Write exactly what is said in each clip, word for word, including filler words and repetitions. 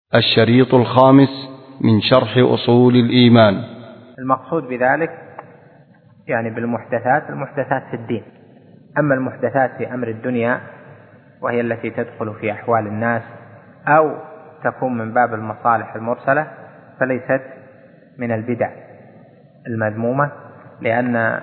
الشريط الخامس من شرح أصول الإيمان. المقصود بذلك يعني بالمحدثات المحدثات في الدين. أما المحدثات في أمر الدنيا وهي التي تدخل في أحوال الناس أو تكون من باب المصالح المرسلة فليست من البدع المذمومة، لأن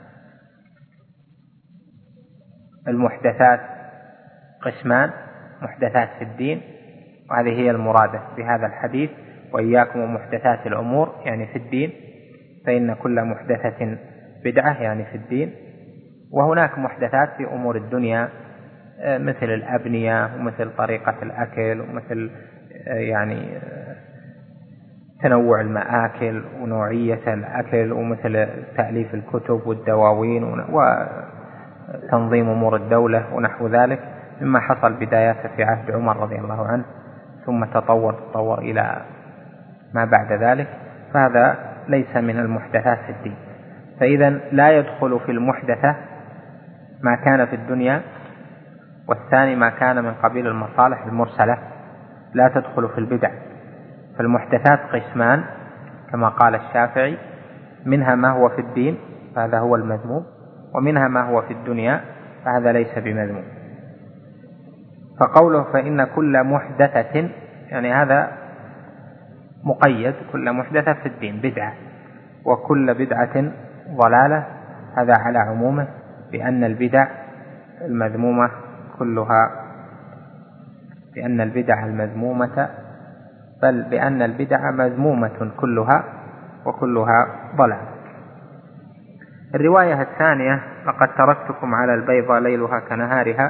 المحدثات قسمان: محدثات في الدين، وهذه هي المرادة بهذا الحديث: وإياكم ومحدثات الأمور، يعني في الدين، فإن كل محدثة بدعة، يعني في الدين. وهناك محدثات في أمور الدنيا مثل الأبنية ومثل طريقة الأكل ومثل يعني تنوع المآكل ونوعية الأكل ومثل تأليف الكتب والدواوين وتنظيم أمور الدولة ونحو ذلك، مما حصل بداياته في عهد عمر رضي الله عنه ثم تطور تطور إلى ما بعد ذلك، فهذا ليس من المحدثات في الدين. فإذا لا يدخل في المحدثة ما كان في الدنيا، والثاني ما كان من قبيل المصالح المرسلة لا تدخل في البدع. فالمحدثات قسمان كما قال الشافعي: منها ما هو في الدين فهذا هو المذموم، ومنها ما هو في الدنيا فهذا ليس بمذموم. فقوله فإن كل محدثة يعني هذا مقيد: كل محدثة في الدين بدعة، وكل بدعة ضلالة، هذا على عمومه، بأن البدع المذمومة كلها بأن البدع المذمومة بل بأن البدع مذمومة كلها وكلها ضلال. الرواية الثانية: لقد تركتكم على البيضاء ليلها كنهارها،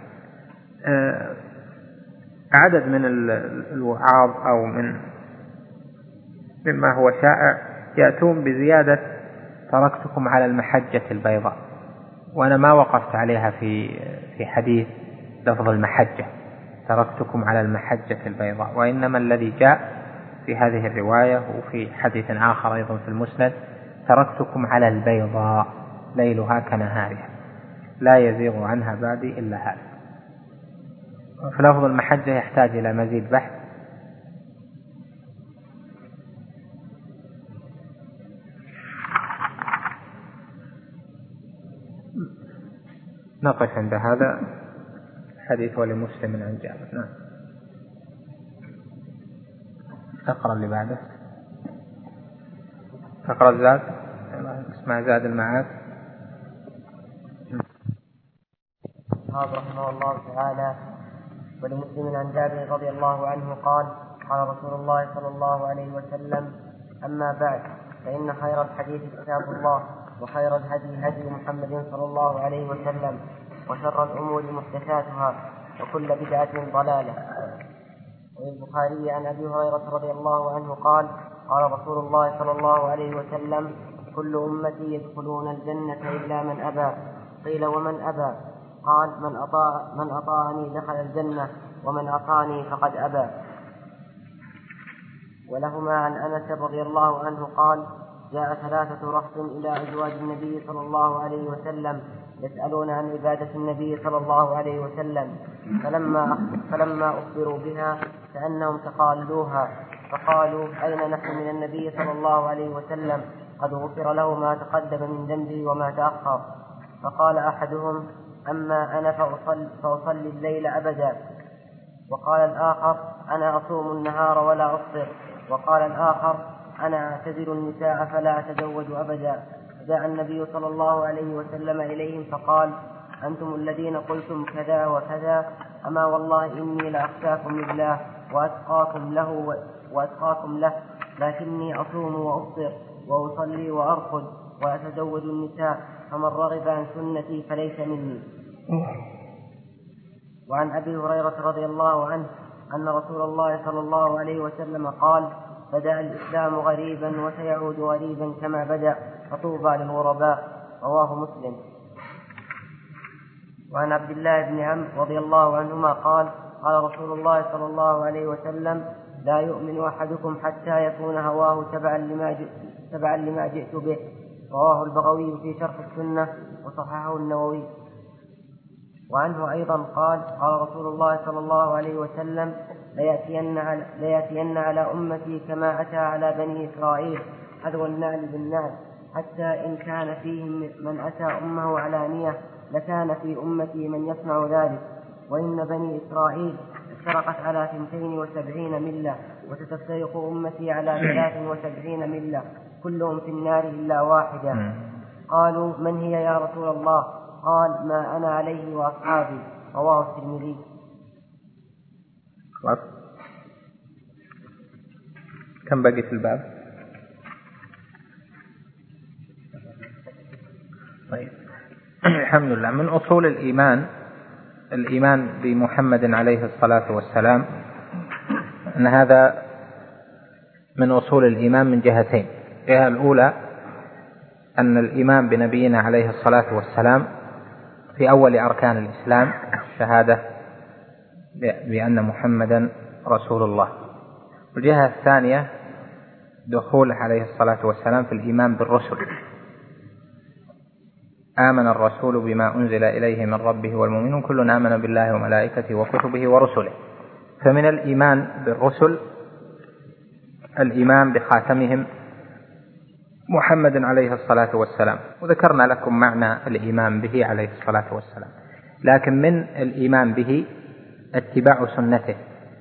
عدد من الوعاظ أو من مما هو شائع يأتون بزيادة تركتكم على المحجة البيضاء، وأنا ما وقفت عليها في في حديث لفظ المحجة تركتكم على المحجة البيضاء، وإنما الذي جاء في هذه الرواية وفي حديث آخر أيضا في المسند: تركتكم على البيضاء ليلها كنهارها لا يزيغ عنها بعدي إلا هذا. في لفظ المحجة يحتاج إلى مزيد بحث. نقف عند هذا حديث ولمسلم عن جابر. نعم. اقرأ اللي بعده. اقرأ الزاد، اسمع زاد المعاد. رحمه الله تعالى: ولمسلم عن جابر رضي الله عنه قال: قال رسول الله صلى الله عليه وسلم: أما بعد، فإن خير الحديث كتاب الله، وخير الهدي هدي محمد صلى الله عليه وسلم، وشر الأمور محدثاتها، وكل بدعة ضلالة. وللبخاري عن أبي هريرة رضي الله عنه قال: قال رسول الله صلى الله عليه وسلم: كل أمتي يدخلون الجنة إلا من أبى. قيل: ومن أبى؟ قال: من أطاع من أطاعني دخل الجنة، ومن عصاني فقد أبى. ولهما عن أنس رضي الله عنه قال: جاء ثلاثة رهط إلى أزواج النبي صلى الله عليه وسلم يسألون عن عبادة النبي صلى الله عليه وسلم، فلما فلما أخبروا بها كأنهم تقالوها، فقالوا: أين نحن من النبي صلى الله عليه وسلم؟ قد غفر له ما تقدم من ذنبه وما تأخر. فقال أحدهم: أما أنا فأصلي, فأصلي الليل أبدا. وقال الآخر: أنا أصوم النهار ولا أفطر. وقال الآخر: أنا أعتزل النساء فلا أتزوج أبدا. جاء النبي صلى الله عليه وسلم إليهم فقال: أنتم الذين قلتم كذا وكذا، أما والله إني لأخشاكم لله وأتقاكم له وأتقاكم له، لكني أصوم وأفطر وأصلي وأرقد وأتزوج النساء، فمن رغب عن سنتي فليس مني. وعن أبي هريرة رضي الله عنه أن رسول الله صلى الله عليه وسلم قال: بدأ الإسلام غريبا وسيعود غريبا كما بدأ، فطوبى للغرباء. رواه مسلم. وعن عبد الله بن عمرو رضي الله عنهما قال: قال رسول الله صلى الله عليه وسلم: لا يؤمن أحدكم حتى يكون هواه تبعا لما تبعا لما جئت به. رواه البغوي في شرح السنة وصححه النووي. وعنه أيضا قال: قال رسول الله صلى الله عليه وسلم: ليأتين على, ليأتين على أمتي كما أتى على بني إسرائيل حذو النعل بالنعل، حتى إن كان فيهم من أتى أمه علانية لكان في أمتي من يصنع ذلك. وإن بني إسرائيل افترقت على اثنتين وسبعين ملة، وستفترق أمتي على ثلاث وسبعين ملة، كلهم في النار إلا واحدة. قالوا من هي يا رسول الله؟ قال ما أنا عليه وأصحابي. رواه الترمذي. كم بقي في الباب؟ طيب. الحمد لله. من أصول الإيمان الإيمان بمحمد عليه الصلاة والسلام، أن هذا من أصول الإيمان من جهتين. الجهة الأولى أن الإيمان بنبينا عليه الصلاة والسلام في أول أركان الإسلام شهادة بأن محمدا رسول الله. والجهة الثانية دخول عليه الصلاة والسلام في الإيمان بالرسل. آمن الرسول بما أنزل إليه من ربه والمؤمنون كل آمن بالله وملائكته وكتبه ورسله. فمن الإيمان بالرسل الإيمان بخاتمهم محمد عليه الصلاة والسلام، وذكرنا لكم معنى الإيمان به عليه الصلاة والسلام. لكن من الإيمان به اتباع سنته،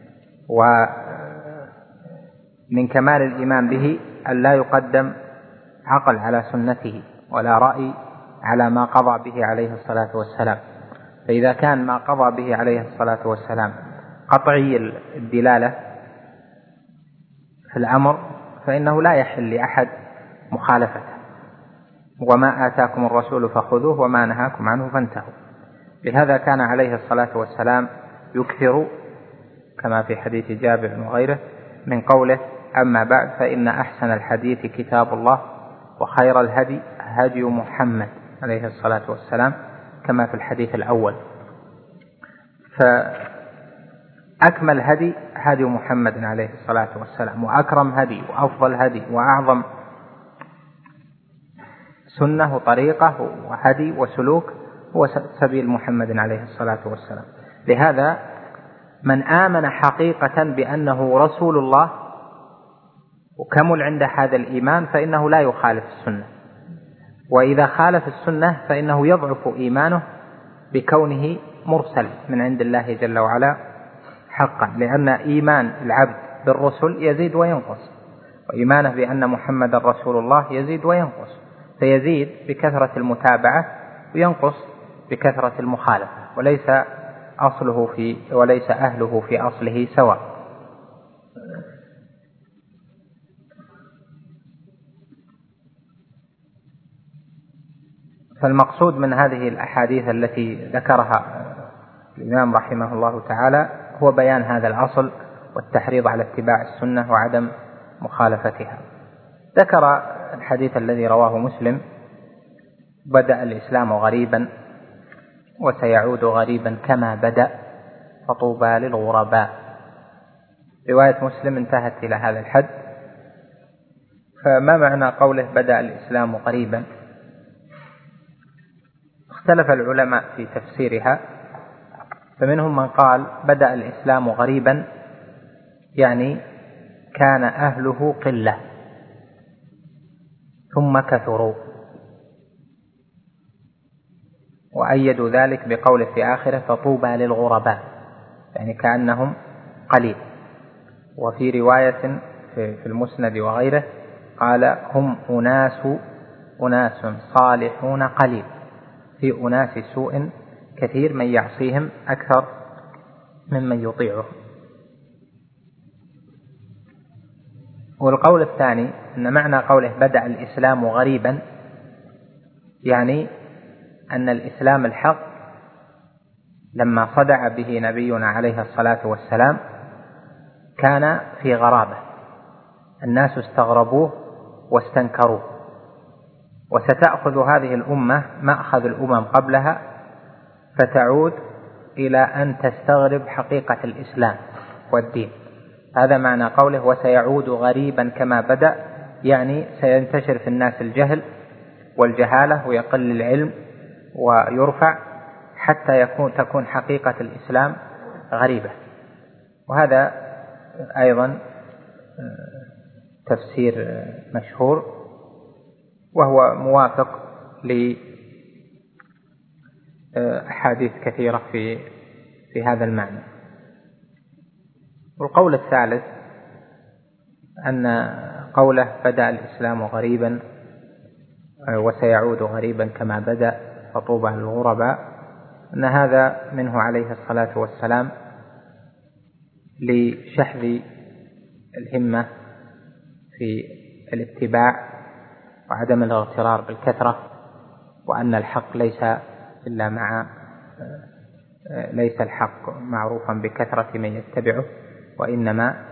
ومن كمال الإيمان به أن لا يقدم عقل على سنته ولا رأي على ما قضى به عليه الصلاة والسلام. فإذا كان ما قضى به عليه الصلاة والسلام قطعي الدلالة في الأمر فإنه لا يحل لأحد مخالفته. وما آتاكم الرسول فخذوه وما نهاكم عنه فانتهوا. لهذا كان عليه الصلاة والسلام يكثر كما في حديث جابر وغيره من قوله أما بعد فإن أحسن الحديث كتاب الله وخير الهدي هدي محمد عليه الصلاة والسلام كما في الحديث الأول. فأكمل هدي هدي محمد عليه الصلاة والسلام، وأكرم هدي وأفضل هدي وأعظم سنة وطريقة وهدي وسلوك هو سبيل محمد عليه الصلاة والسلام. لهذا من آمن حقيقة بأنه رسول الله وكمل عند هذا الإيمان فإنه لا يخالف السنة، وإذا خالف السنة فإنه يضعف إيمانه بكونه مرسل من عند الله جل وعلا حقا، لأن إيمان العبد بالرسل يزيد وينقص، وإيمانه بأن محمد رسول الله يزيد وينقص، فيزيد بكثرة المتابعة وينقص بكثرة المخالفة، وليس أصله في وليس أهله في أصله سواء. فالمقصود من هذه الأحاديث التي ذكرها الإمام رحمه الله تعالى هو بيان هذا الأصل والتحريض على اتباع السنة وعدم مخالفتها. ذكر الحديث الذي رواه مسلم: بدأ الإسلام غريبا وسيعود غريبا كما بدأ فطوبى للغرباء. رواية مسلم انتهت إلى هذا الحد. فما معنى قوله بدأ الإسلام غريبا؟ اختلف العلماء في تفسيرها، فمنهم من قال بدأ الإسلام غريبا يعني كان أهله قلة ثم كثروا، وأيدوا ذلك بقول في آخره فطوبى للغرباء، يعني كأنهم قليل. وفي رواية في المسند وغيره قال هم أناس أناس صالحون قليل، في أناس سوء كثير من يعصيهم أكثر ممن يطيعه. والقول الثاني أن معنى قوله بدأ الإسلام غريبا يعني أن الإسلام الحق لما صدع به نبينا عليه الصلاة والسلام كان في غرابة، الناس استغربوه واستنكروه، وستأخذ هذه الأمة مأخذ الأمم قبلها فتعود إلى أن تستغرب حقيقة الإسلام والدين. هذا معنى قوله وسيعود غريبا كما بدأ، يعني سينتشر في الناس الجهل والجهالة ويقل العلم ويرفع حتى يكون تكون حقيقة الإسلام غريبة. وهذا أيضا تفسير مشهور، وهو موافق لأحاديث كثيرة في في هذا المعنى. والقول الثالث أن قوله بدأ الإسلام غريبا وسيعود غريبا كما بدأ فطوبى للغرباء، أن هذا منه عليه الصلاة والسلام لشحذ الهمة في الاتباع وعدم الاغترار بالكثرة، وأن الحق ليس إلا مع ليس الحق معروفا بكثرة من يتبعه، وإنما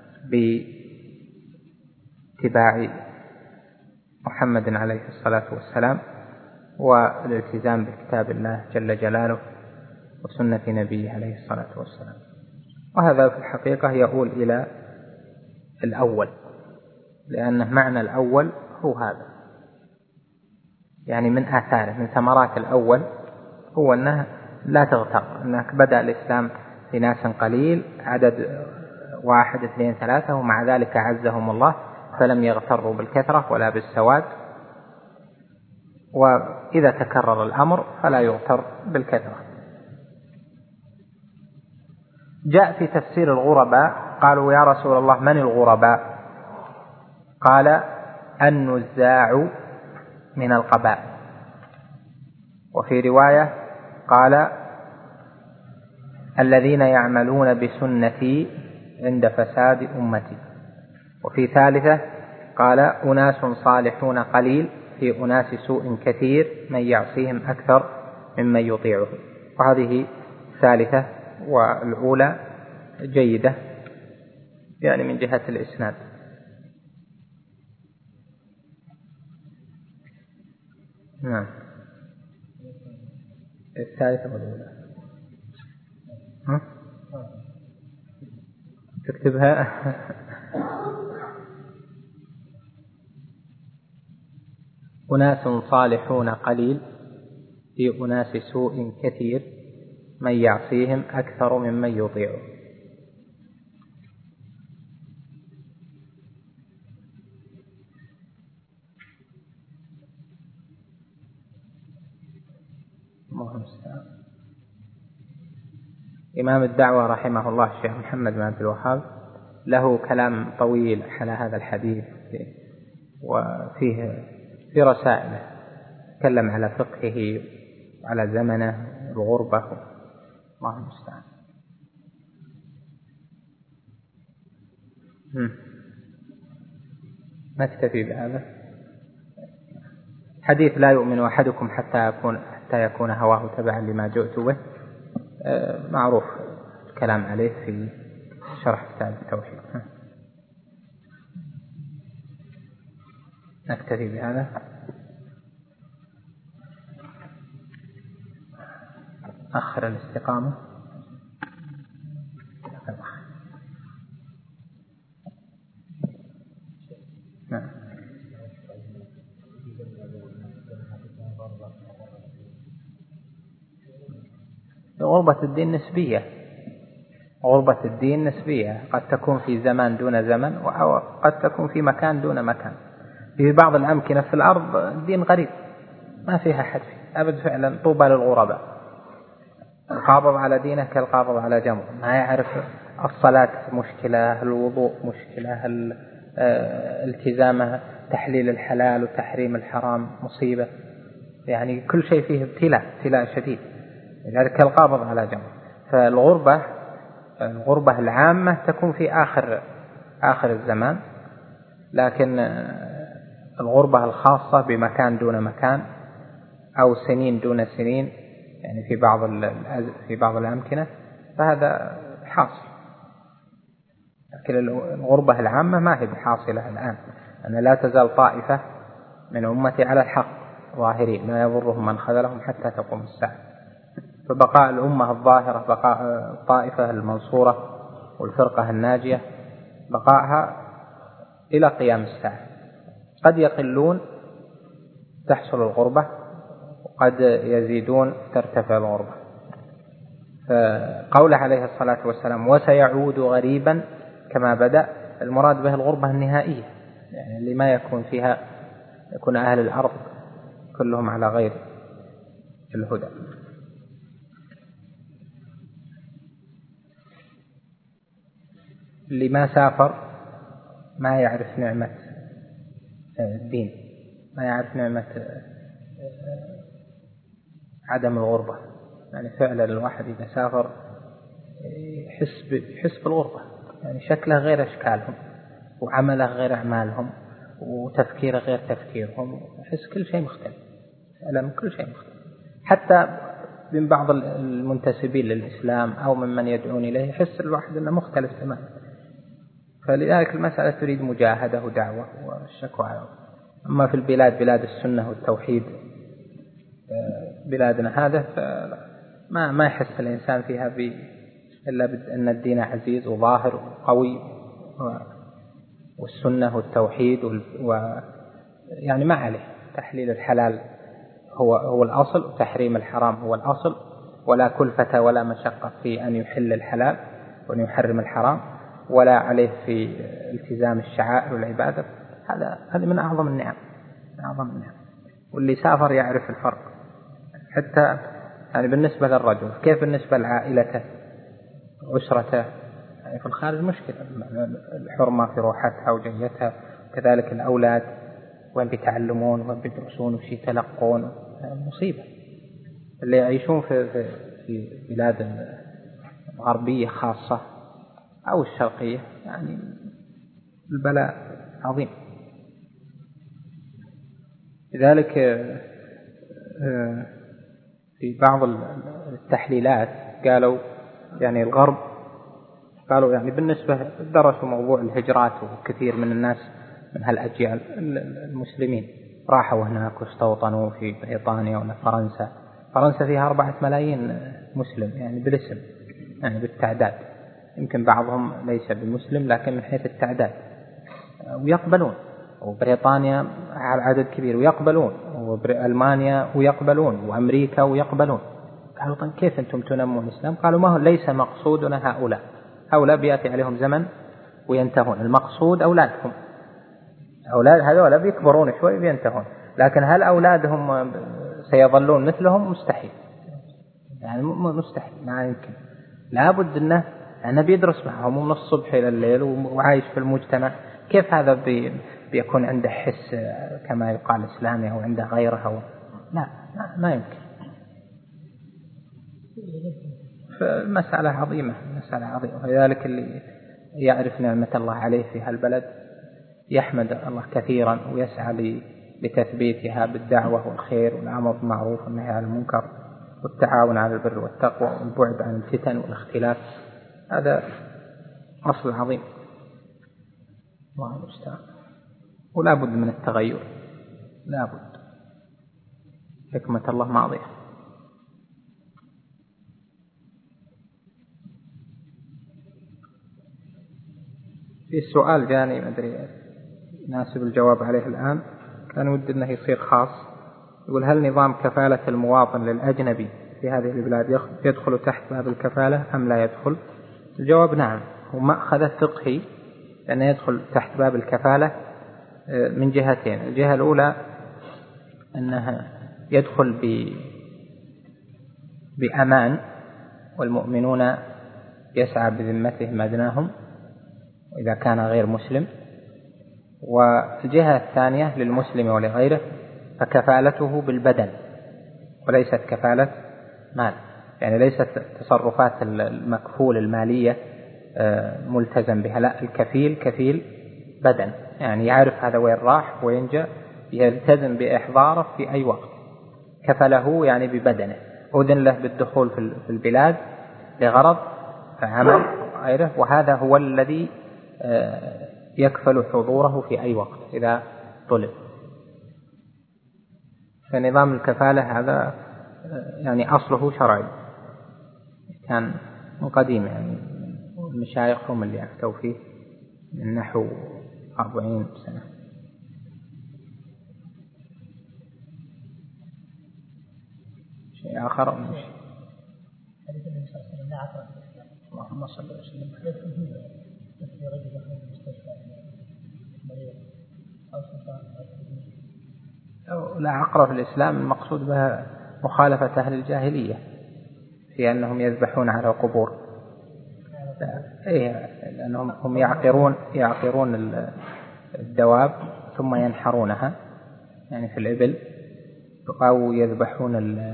باتباع محمد عليه الصلاة والسلام والالتزام بكتاب الله جل جلاله وسنة نبيه عليه الصلاة والسلام. وهذا في الحقيقة يؤول إلى الأول، لأن معنى الأول هو هذا، يعني من آثاره من ثمرات الأول هو أنه لا تغتر، أنك بدأ الإسلام في ناس قليل عدد واحد اثنين ثلاثة، ومع ذلك عزهم الله فلم يغتروا بالكثرة ولا بالسواد، وإذا تكرر الأمر فلا يغتر بالكثرة. جاء في تفسير الغرباء قالوا يا رسول الله من الغرباء؟ قال النزاع من القبائل. وفي رواية قال الذين يعملون بسنتي عند فساد أمتي. وفي ثالثة قال أناس صالحون قليل في أناس سوء كثير من يعصيهم أكثر ممن يطيعه. وهذه ثالثة، والأولى جيدة يعني من جهة الإسناد. نعم، الثالثة والأولى ها؟ تكتبها أناس صالحون قليل في أناس سوء كثير من يعصيهم أكثر ممن يطيعه. إمام الدعوة رحمه الله الشيخ محمد بن عبد الوهاب له كلام طويل على هذا الحديث، وفيه في رسائله تكلم على فقهه وعلى زمنه الغربة. الله المستعان. نكتفي بهذا حديث لا يؤمن أحدكم حتى يكون حتى يكون هواه تبعا لما جئت به، معروف الكلام عليه في شرح كتاب التوحيد. نكتفي بهذا. أخر الاستقامة. نعم. غربة الدين نسبية، غربة الدين نسبية، قد تكون في زمان دون زمن، وقد تكون في مكان دون مكان. في بعض الأمكنة في الأرض الدين غريب ما فيها حد فيه أبد فعلا. طوبى للغرباء، القابض على دينه كالقابض على جمر، ما يعرف الصلاة مشكلة، الوضوء مشكلة، التزامه تحليل الحلال وتحريم الحرام مصيبة، يعني كل شيء فيه ابتلاء ابتلاء شديد، لذلك كالقابض على جمر. فالغربة الغربة العامة تكون في آخر آخر الزمان، لكن الغربة الخاصة بمكان دون مكان أو سنين دون سنين، يعني في بعض في بعض الأمكنة، فهذا حاصل. لكن الغربة العامة ما هي بحاصلة الآن، أن لا تزال طائفة من أمتي على الحق ظاهرين لا يضرهم من خذلهم حتى تقوم الساعة. فبقاء الأمة الظاهرة، بقاء الطائفة المنصورة والفرقة الناجية، بقاءها إلى قيام الساعة. قد يقلون تحصل الغربة، وقد يزيدون ترتفع الغربة. فقوله عليه الصلاة والسلام وسيعود غريبا كما بدأ، المراد به الغربة النهائية، يعني اللي ما يكون فيها يكون أهل الأرض كلهم على غير الهدى. اللي ما سافر ما يعرف نعمة الدين، ما يعرف نعمة عدم الغربة. يعني فعلا الواحد إذا سافر يحس يحس بالغربة، يعني شكله غير أشكالهم، وعمله غير أعمالهم، وتفكيره غير تفكيرهم، يحس كل شيء مختلف، فعلا كل شيء مختلف. حتى من بعض المنتسبين للإسلام أو ممن يدعون إليه يحس الواحد أنه مختلف تماما. فلذلك المسألة تريد مجاهدة ودعوة والشكوى. أما في البلاد بلاد السنة والتوحيد بلادنا هذا فما ما يحس الإنسان فيها ب إلا أن الدين عزيز وظاهر وقوي، والسنة والتوحيد ويعني ما عليه تحليل الحلال هو هو الأصل، وتحريم الحرام هو الأصل، ولا كلفة ولا مشقة في أن يحل الحلال وأن يحرم الحرام، ولا عليه في التزام الشعائر والعبادة. هذا هذا من أعظم النعم، من أعظم النعم. واللي سافر يعرف الفرق، حتى يعني بالنسبة للرجل كيف بالنسبة لعائلته أسرته. يعني في الخارج مشكلة، الحرمة في روحتها وجيتها، كذلك الأولاد وين بيتعلمون وين بيدرسون وش يتلقون، مصيبة. اللي يعيشون في في, في بلاد غربية خاصة أو الشرقية يعني البلاء عظيم. لذلك في بعض التحليلات قالوا يعني الغرب قالوا يعني بالنسبة درسوا موضوع الهجرات، وكثير من الناس من هالأجيال المسلمين راحوا هناك واستوطنوا في بريطانيا ولا فرنسا. فرنسا فيها أربعة ملايين مسلم يعني بالاسم، يعني بالتعداد، يمكن بعضهم ليس بمسلم لكن من حيث التعداد ويقبلون. وبريطانيا عدد كبير ويقبلون، وألمانيا ويقبلون، وأمريكا ويقبلون. قالوا طيب كيف أنتم تنمون الإسلام؟ قالوا ما هو ليس مقصودنا هؤلاء، هؤلاء بيأتي عليهم زمن وينتهون، المقصود أولادكم، أولاد هذولا بيكبرون شوي بينتهون، لكن هل أولادهم سيظلون مثلهم؟ مستحيل، يعني مستحيل، ما يمكن. لابد أنه أنا بيدرس معهم من الصبح إلى الليل وعايش في المجتمع. كيف هذا بي بيكون عنده حس كما يقال إسلامي أو عنده غيره؟ أو لا، ما يمكن. فالمسألة عظيمة، مسألة عظيمة. ولذلك اللي يعرف نعمة الله عليه في هالبلد يحمد الله كثيرا ويسعى لتثبيتها بالدعوة والخير والأمر بالمعروف والنهي عن المنكر والتعاون على البر والتقوى والبعد عن الفتن والاختلاف. هذا أصل عظيم، الله المستعان. ولا بد من التغير، لا بد، حكمة الله ماضية. في سؤال جاني ما أدري يناسب الجواب عليه الآن، كان ودي أنه يصير خاص. يقول هل نظام كفالة المواطن للأجنبي في هذه البلاد يدخل تحت باب الكفالة أم لا يدخل؟ الجواب نعم، هو مأخذ فقهي لأنه يدخل تحت باب الكفالة من جهتين. الجهة الأولى أنه يدخل ب بأمان، والمؤمنون يسعى بذمتهم أدناهم وإذا كان غير مسلم. والجهة الثانية للمسلم ولغيره فكفالته بالبدن وليست كفالة مال، يعني ليست تصرفات المكفول المالية ملتزم بها، لا، الكفيل كفيل بدن، يعني يعرف هذا وين راح وين جاء، يلتزم بإحضاره في أي وقت. كفله يعني ببدنه، أذن له بالدخول في البلاد لغرض فعمل غيره، وهذا هو الذي يكفل حضوره في أي وقت إذا طلب. فنظام الكفالة هذا يعني أصله شرعي، كان من قديم، يعني المشايخ هم اللي أفتوا فيه من نحو أربعين سنة. شيء آخر مش حديث النبي صلى الله عليه وسلم لا عقرب في الإسلام. اللهم صل وسلم عليه في رجل يخرج من المستشفى مريض أو سلطان أو لا عقرب في الإسلام المقصود بها مخالفة أهل الجاهلية في أنهم يذبحون على القبور. إيه لأنهم هم يعقرون يعقرون الدواب ثم ينحرونها يعني في الإبل، أو يذبحون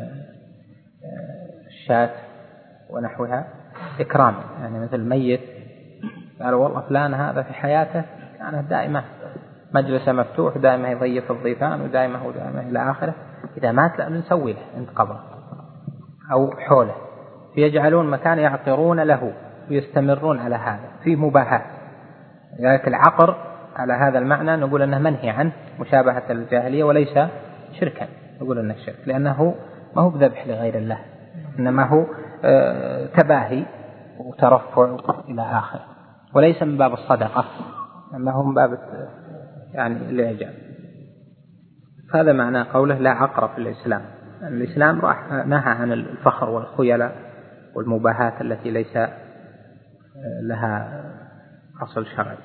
الشاة ونحوها إكراما، يعني مثل الميت قالوا والله فلان هذا في حياته كانت دائما مجلسه مفتوح، دائما يضيف الضيفان ودائما ودائما إلى آخره، إذا مات لا نسوي له عند قبره أو حوله، فيجعلون مكان يعقرون له ويستمرون على هذا في مباحات. لذلك العقر على هذا المعنى نقول أنه منهي عنه مشابهة الجاهلية وليس شركا، نقول أنه شرك لأنه ما هو بذبح لغير الله، إنما هو تباهي وترفع إلى آخره، وليس من باب الصدقة، أما هو من باب يعني الإعجاب. هذا معنى قوله لا عقر في الإسلام. الإسلام راح نهى عن الفخر والخيلاء والمباهات التي ليس لها أصل شرعي.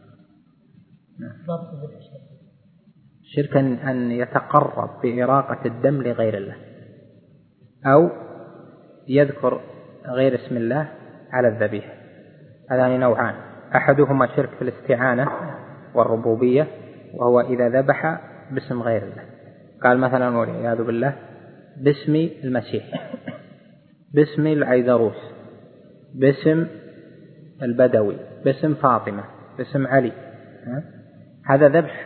شركا أن يتقرب بإراقة الدم لغير الله، أو يذكر غير اسم الله على الذبيحة. هذان نوعان، أحدهما شرك في الاستعانة والربوبية، وهو إذا ذبح باسم غير الله، قال مثلا والعياذ بالله باسم المسيح، باسم العيدروس، باسم البدوي، باسم فاطمة، باسم علي، هذا ذبح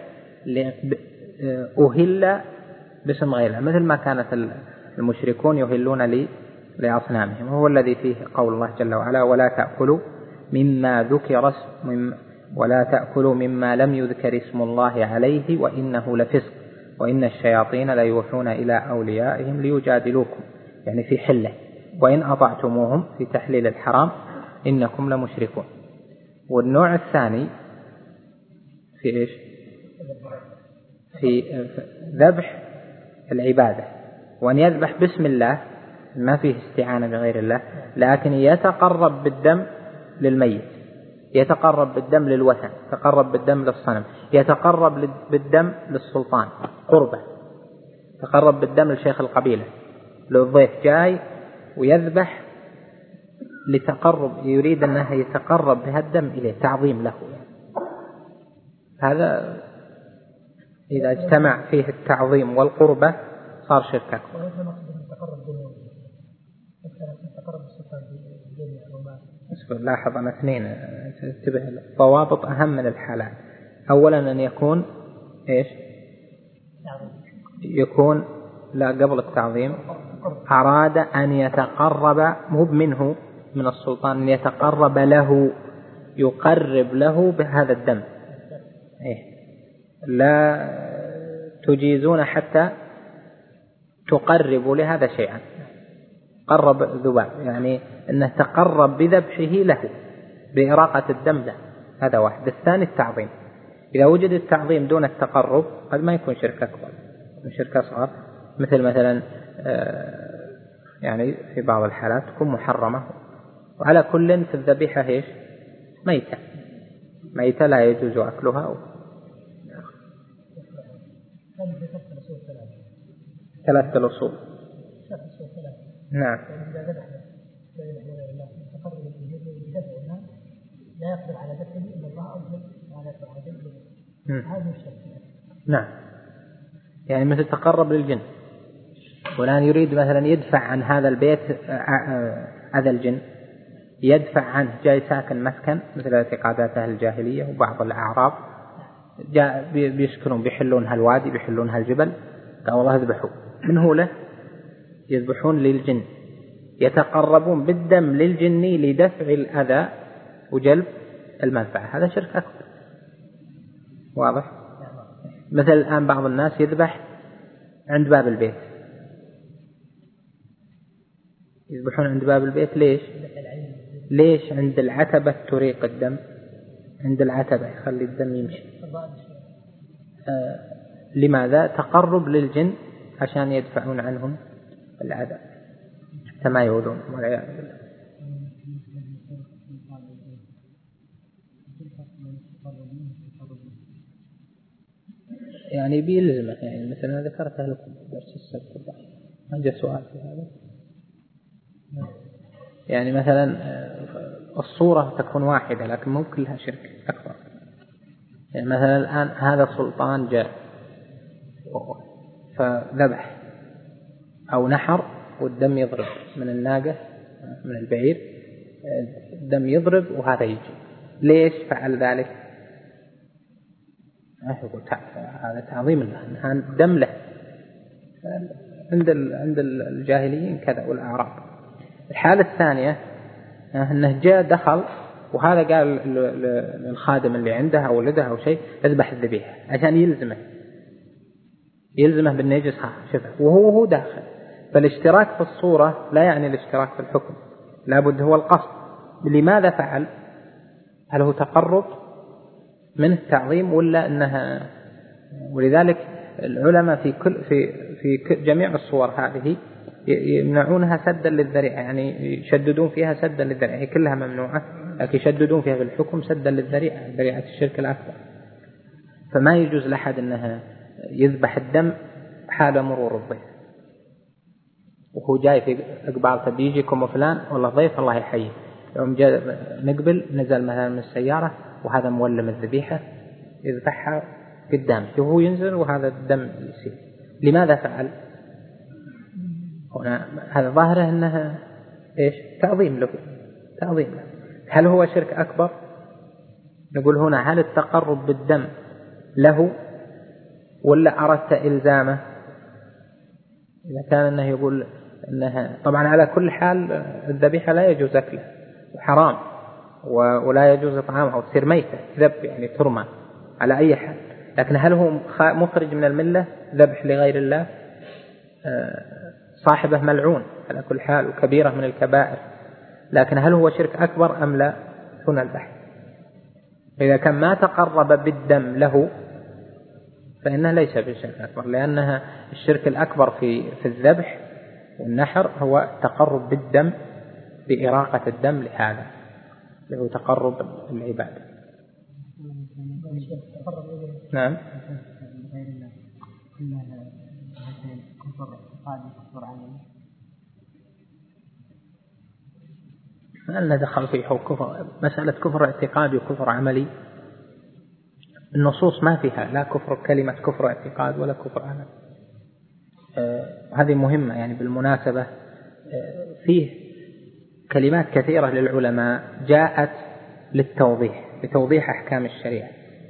أهل باسم غيره، مثل ما كانت المشركون يهلون لأصنامهم، وهو الذي فيه قول الله جل وعلا ولا تأكلوا مما ذكر اسم ولا تأكلوا مما لم يذكر اسم الله عليه وإنه لفسق وإن الشياطين لا يوحون إلى أوليائهم ليجادلوكم، يعني في حله، وإن أطعتموهم في تحليل الحرام إنكم لمشركون. والنوع الثاني في إيش؟ في ذبح العبادة، وأن يذبح باسم الله ما فيه استعانة بغير الله، لكن يتقرب بالدم للميت، يتقرب بالدم للوثن، يتقرب بالدم للصنم، يتقرب بالدم للسلطان قربة، يتقرب بالدم لشيخ القبيلة، للضيف جاي ويذبح لتقرب، يريد أنه يتقرب بهالدم إليه تعظيم له. هذا إذا اجتمع فيه التعظيم والقربة صار شرك أكبر. لاحظ أن اثنين انتبه، الضوابط أهم من الحالات. أولا أن يكون إيش؟ يكون لا قبل التعظيم أراد أن يتقرب، مو منه من السلطان، أن يتقرب له، يقرب له بهذا الدم. إيه؟ لا تجيزون حتى تقربوا لهذا شيئا، قرب ذباب يعني أنه تقرب بذبحه له بإراقة الدم له، هذا واحد. الثاني التعظيم، إذا وجد التعظيم دون التقرب قد ما يكون شرك أكبر، من شرك أصغر، مثل مثلا يعني في بعض الحالات تكون محرمة. وعلى كل في الذبيحة إيش؟ ميتة، ميتة لا يجوز أكلها. ثلاثة الأصول. نعم. لا يقدر على ذبحه إلا الله أوجب على ذبحه. هذا الشرك. نعم. يعني مثل تقرب للجن، والآن يريد مثلا يدفع عن هذا البيت هذا الجن، يدفع عنه، جاي ساكن مسكن مثل اعتقادات أهل الجاهلية وبعض الأعراب جاء بيسكنون، بيحلون هالوادي، بيحلون هالجبل، قال والله اذبحوا، من هو له؟ يذبحون للجن، يتقربون بالدم للجني لدفع الأذى وجلب المنفعة، هذا شرك أكبر. واضح؟ مثل الآن بعض الناس يذبح عند باب البيت، يذبحون عند باب البيت، ليش؟ ليش عند العتبة تريق الدم، عند العتبة يخلي الدم يمشي. آه لماذا؟ تقرب للجن عشان يدفعون عنهم العذاب. ما يؤذون والعياذ بالله. يعني بيلزمه، يعني مثلا ذكرتها لكم في درس السبت الضحى، ما جاء سؤال في هذا. يعني مثلا الصورة تكون واحدة لكن مو كلها شرك أكبر. يعني مثلا الآن هذا سلطان جاء فذبح أو نحر والدم يضرب من الناقة من البعير، الدم يضرب وهذا يجي، ليش فعل ذلك؟ هذا تعظيم له، هذا الدم له. عند عند الجاهليين كذا والأعراب. الحالة الثانية أنه جاء دخل وهذا قال للخادم اللي عنده أو ولده أو شيء اذبح الذبيحة عشان يلزمه يلزمه بالنجس شفه وهو هو داخل. فالاشتراك في الصورة لا يعني الاشتراك في الحكم، لابد هو القصد. لماذا فعل؟ هل هو تقرب منه تعظيم ولا أنها؟ ولذلك العلماء في كل في في جميع الصور هذه يمنعونها سدا للذريعة، يعني يشددون فيها سدا للذريعة، هي كلها ممنوعة لكن يشددون فيها في الحكم سدا للذريعة، ذريعة الشرك الأكبر. فما يجوز لأحد أنها يذبح الدم حال مرور الضيف وهو جاي في إقبال تبيجيكم وفلان والله ضيف الله يحييه، يوم جاء نقبل نزل مثلا من السيارة وهذا مولم الذبيحة يذبحها قدام وهو ينزل وهذا الدم يسيل. لماذا فعل؟ هنا هذا ظاهره أنها إيش؟ تعظيم له، تعظيم له. هل هو شرك أكبر؟ نقول هنا هل التقرب بالدم له ولا أردت إلزامه؟ إذا كان أنه يقول أنها طبعا على كل حال الذبيحة لا يجوز أكله وحرام ولا يجوز طعامه أو تصير ميتة ذب يعني ترمى على أي حال. لكن هل هو مخرج من الملة ذبح لغير الله؟ صاحبه ملعون على كل حال وكبيرة من الكبائر، لكن هل هو شرك أكبر أم لا؟ هنا البحث. إذا كان ما تقرب بالدم له فإنه ليس بشرك أكبر، لأنها الشرك الأكبر في في الذبح والنحر هو التقرب بالدم بإراقة الدم لهذا اللي هو تقرب العبادة. نعم. ما لنا دخل فيه كفر، مسألة كفر اعتقادي وكفر عملي النصوص ما فيها لا كفر كلمة كفر اعتقاد ولا كفر عمل. آه هذه مهمة يعني بالمناسبة. آه فيه كلمات كثيرة للعلماء جاءت للتوضيح لتوضيح أحكام الشريعة،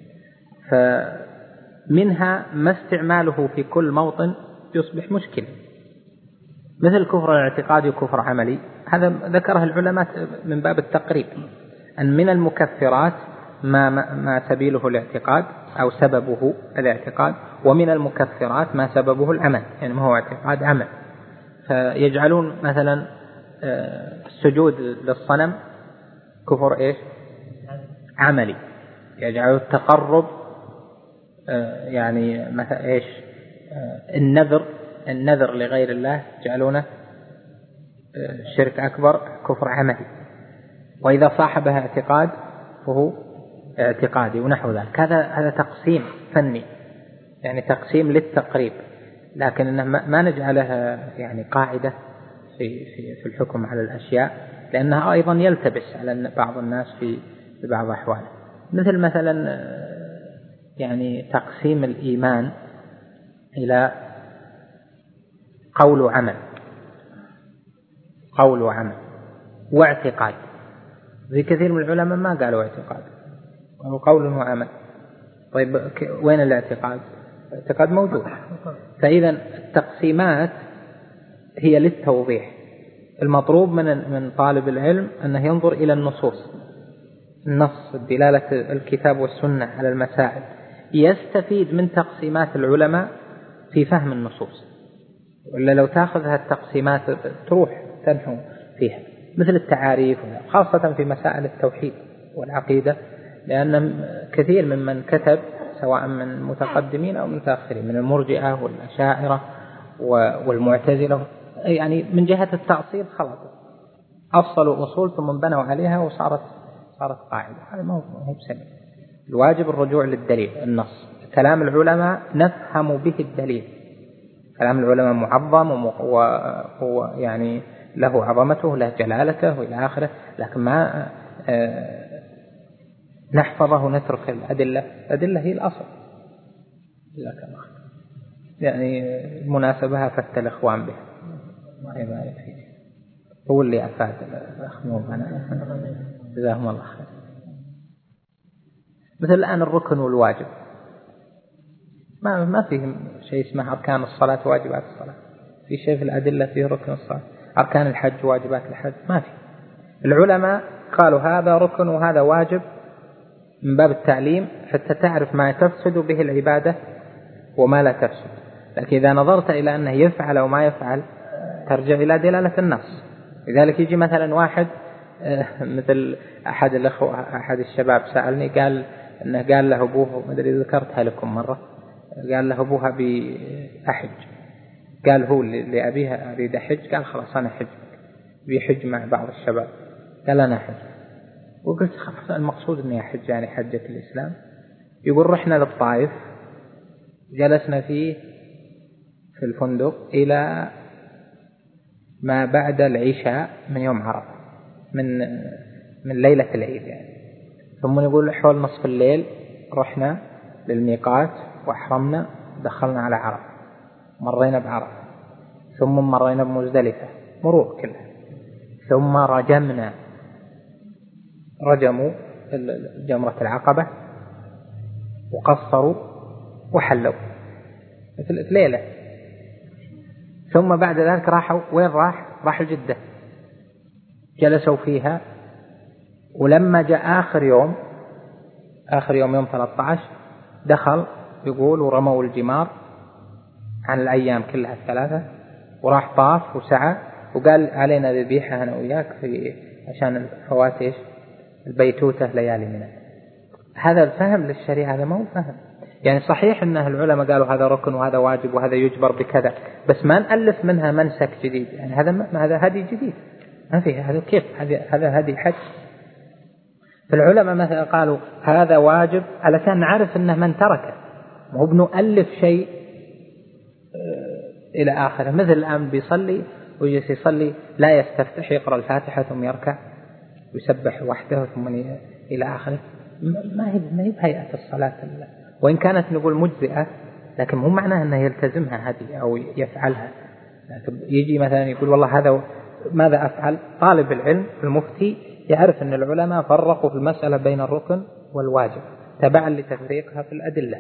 فمنها ما استعماله في كل موطن يصبح مشكلة، مثل كفر الاعتقادي وكفر عملي. هذا ذكره العلماء من باب التقريب أن من المكفرات ما, ما سبيله الاعتقاد أو سببه الاعتقاد، ومن المكفرات ما سببه العمل يعني ما هو اعتقاد عمل. فيجعلون مثلا السجود للصنم كفر إيش؟ عملي، يجعلوا التقرب يعني مثلا إيش؟ النذر النذر لغير الله يجعلونه شرك أكبر كفر عملي، وإذا صاحبها اعتقاد فهو اعتقادي ونحو ذلك. هذا هذا تقسيم فني يعني تقسيم للتقريب، لكن إنه ما نجعلها يعني قاعدة في في في الحكم على الأشياء، لأنها أيضا يلتبس على بعض الناس في في بعض أحواله. مثل مثلا يعني تقسيم الإيمان إلى قول وعمل قول وعمل واعتقاد. زي كثير من العلماء ما قالوا اعتقاد وهو قول وعمل. طيب وين الاعتقاد؟ الاعتقاد موجود. فإذا التقسيمات هي للتوضيح. المطلوب من من طالب العلم أنه ينظر إلى النصوص، النص دلالة الكتاب والسنة على المسائل، يستفيد من تقسيمات العلماء في فهم النصوص. ولا لو تأخذها التقسيمات تروح تنحو فيها، مثل التعاريف خاصة في مسائل التوحيد والعقيدة، لأن كثير ممن كتب سواء من متقدمين أو متأخرين من المرجئة والأشاعرة والمعتزلة يعني من جهة التأصيل خلاص أفصلوا أصول ثم بنوا عليها وصارت صارت قاعدة. هذا ما هو بسبب. الواجب الرجوع للدليل النص. كلام العلماء نفهم به الدليل. كلام العلماء معظم ويعني له عظمته له جلالته وإلى آخره، لكن ما نحفظه ونترك الأدلة. الأدلة هي الأصل. يعني مناسبها فت الإخوان به ما هي ما يفيد. هو اللي أفاد الأخ نور أنا جزاهم الله خير. مثل الآن الركن والواجب ما ما فيه شيء اسمه أركان الصلاة واجبات الصلاة. في شيء في الأدلة فيه ركن الصلاة. أركان الحج واجبات الحج ما في. العلماء قالوا هذا ركن وهذا واجب من باب التعليم حتى تعرف ما تفسد به العبادة وما لا تفسد. لكن إذا نظرت إلى أنه يفعل أو ما يفعل ترجع إلى دلالة النص. لذلك يجي مثلا واحد مثل أحد الأخوة أحد الشباب سألني قال أنه قال له أبوه ما أدري ذكرتها لكم مرة قال له أبوها بأحج قال هو لأبيها أريد أحج قال خلاص أنا حج بيحج مع بعض الشباب قال أنا حج وقلت خلاص المقصود أني أحج يعني حجة الإسلام. يقول رحنا للطائف جلسنا فيه في الفندق إلى ما بعد العشاء من يوم عرفة من من ليلة العيد يعني. ثم يقول حول نصف الليل رحنا للميقات وأحرمنا دخلنا على عرفة مرينا بعرفة ثم مرينا بمزدلفة مرور كلها ثم رجمنا رجموا جمرة العقبة وقصروا وحلوا مثل ليلة. ثم بعد ذلك راحوا وين راح راحوا جدة جلسوا فيها. ولما جاء آخر يوم آخر يوم يوم ثلاثة عشر دخل يقول ورموا الجمار عن الأيام كلها الثلاثة وراح طاف وسعى وقال علينا ذبيحة أنا وياك في عشان فواتش البيتوتة ليالي منى. هذا الفهم للشريعة هذا ما هو فهم. يعني صحيح أن العلماء قالوا هذا ركن وهذا واجب وهذا يجبر بكذا بس ما نألف منها منسك جديد. يعني هذا ما هذا هدي جديد ما فيه. هذا كيف هذا هذا هدي حج. فالعلماء مثلا قالوا هذا واجب علشان نعرف أنه من تركه مو بنؤلف شيء إلى آخره. مثل الآن بيصلي ويجلس يصلي لا يستفتح يقرأ الفاتحة ثم يركع ويسبح وحده ثم إلى آخره. ما هي ما هي بهيئة الصلاة وإن كانت نقول مجزئة لكن مو معناه أنه يلتزمها هذه أو يفعلها. يجي مثلا يقول والله هذا ماذا أفعل. طالب العلم المفتي يعرف أن العلماء فرقوا في المسألة بين الركن والواجب تبعا لتفريقها في الأدلة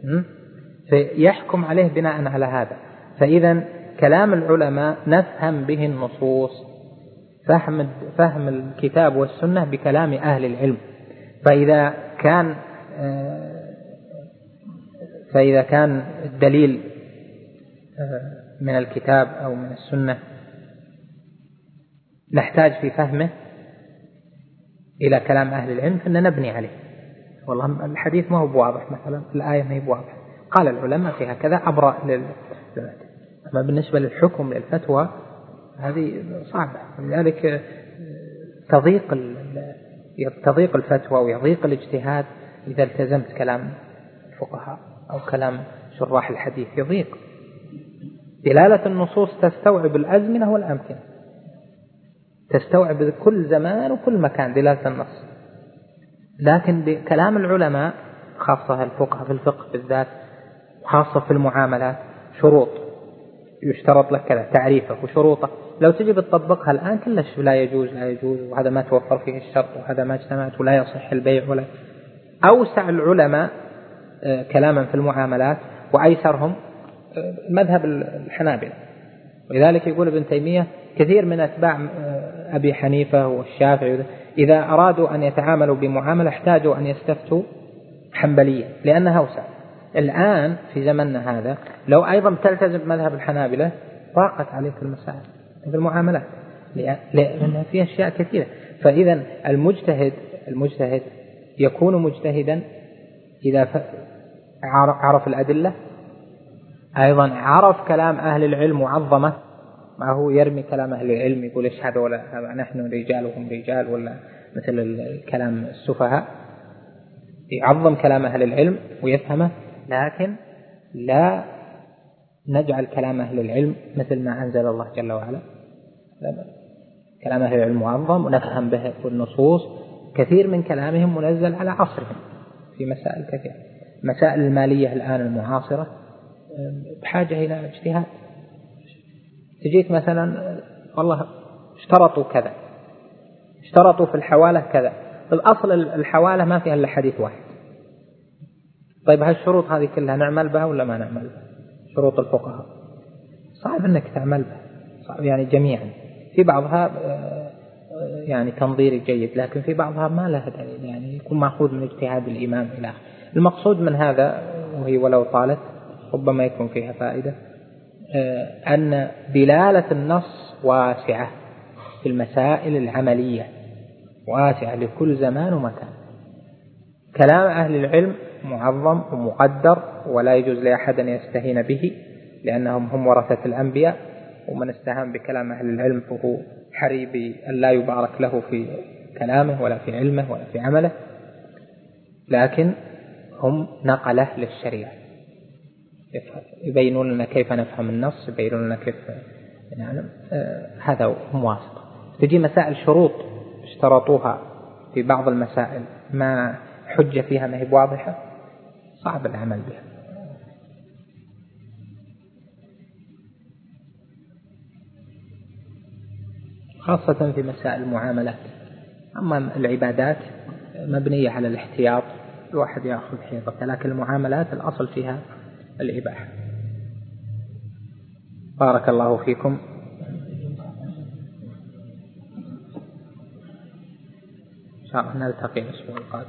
فيحكم عليه بناء على هذا. فإذا كلام العلماء نفهم به النصوص فهم فهم الكتاب والسنة بكلام أهل العلم. فإذا كان فإذا كان الدليل من الكتاب أو من السنة نحتاج في فهمه إلى كلام أهل العلم فإن نبني عليه. والله الحديث ما هو بواضح مثلا الآية ما هي بواضح قال العلماء فيها كذا أبرأ للعلماء. أما بالنسبة للحكم للفتوى هذه صعبة. لذلك تضيق تضيق الفتوى ويضيق الاجتهاد إذا التزمت كلام الفقهاء أو كلام شراح الحديث يضيق. دلالة النصوص تستوعب الأزمنة والأمكنة تستوعب كل زمان وكل مكان دلالة النص. لكن بكلام العلماء خاصة الفقه في الفقه بالذات خاصة في المعاملات شروط يشترط لك كذا تعريفه وشروطه لو تجي بتطبقها الآن كلش لا يجوز لا يجوز وهذا ما توفر فيه الشرط وهذا ما اجتمعت ولا يصح البيع ولا. أوسع العلماء كلاما في المعاملات وأيسرهم مذهب الحنابلة. ولذلك يقول ابن تيمية كثير من أتباع أبي حنيفة والشافعي إذا أرادوا أن يتعاملوا بمعاملة احتاجوا أن يستفتوا حنبلية لأنها أوسع. الآن في زمننا هذا لو أيضا تلتزم مذهب الحنابلة ضاقت عليك المسائل في المعاملات لأن في أشياء كثيرة. فإذا المجتهد المجتهد يكون مجتهدا إذا عرف الأدلة أيضا عرف كلام أهل العلم وعظمه ما هو يرمي كلام أهل العلم يقول إيش هذا ولا نحن رجال وهم رجال ولا مثل الكلام السفهاء. يعظم كلام أهل العلم ويفهمه، لكن لا نجعل كلام أهل العلم مثل ما أنزل الله جل وعلا. كلام أهل العلم معظم ونفهم به النصوص. كثير من كلامهم منزل على عصرهم في مسائل كثيرة. مسائل المالية الآن المعاصرة بحاجة إلى اجتهاد. تجيك مثلا والله اشترطوا كذا، اشترطوا في الحوالة كذا، الأصل الحوالة ما فيها إلا حديث واحد. طيب هالشروط هذه كلها نعمل بها ولا ما نعمل بها؟ شروط الفقهاء صعب أنك تعمل بها، صعب يعني جميعا. في بعضها يعني تنظيري جيد، لكن في بعضها ما لها دليل، يعني يكون مأخوذ من اجتهاد الإمام إلى آخره. المقصود من هذا، وهي ولو طالت ربما يكون فيها فائدة، أن دلالة النص واسعة في المسائل العملية، واسعة لكل زمان ومكان. كلام أهل العلم معظم ومقدر، ولا يجوز لأحد أن يستهين به، لأنهم هم ورثة الأنبياء، ومن استهان بكلام أهل العلم فهو حري بأن لا يبارك له في كلامه ولا في علمه ولا في عمله. لكن هم نقله للشريعة، يبينون لنا كيف نفهم النص، يبينون لنا كيف نعلم. آه هذا هم واسطة. تجي مسائل شروط اشترطوها في بعض المسائل ما حجة فيها ما هي واضحة، صعب العمل بها. خاصة في مسائل المعاملات. أما العبادات مبنية على الاحتياط، الواحد يأخذ حيطة، لكن المعاملات الأصل فيها الإباحة. بارك الله فيكم. إن شاء الله نلتقي الأسبوع القادم.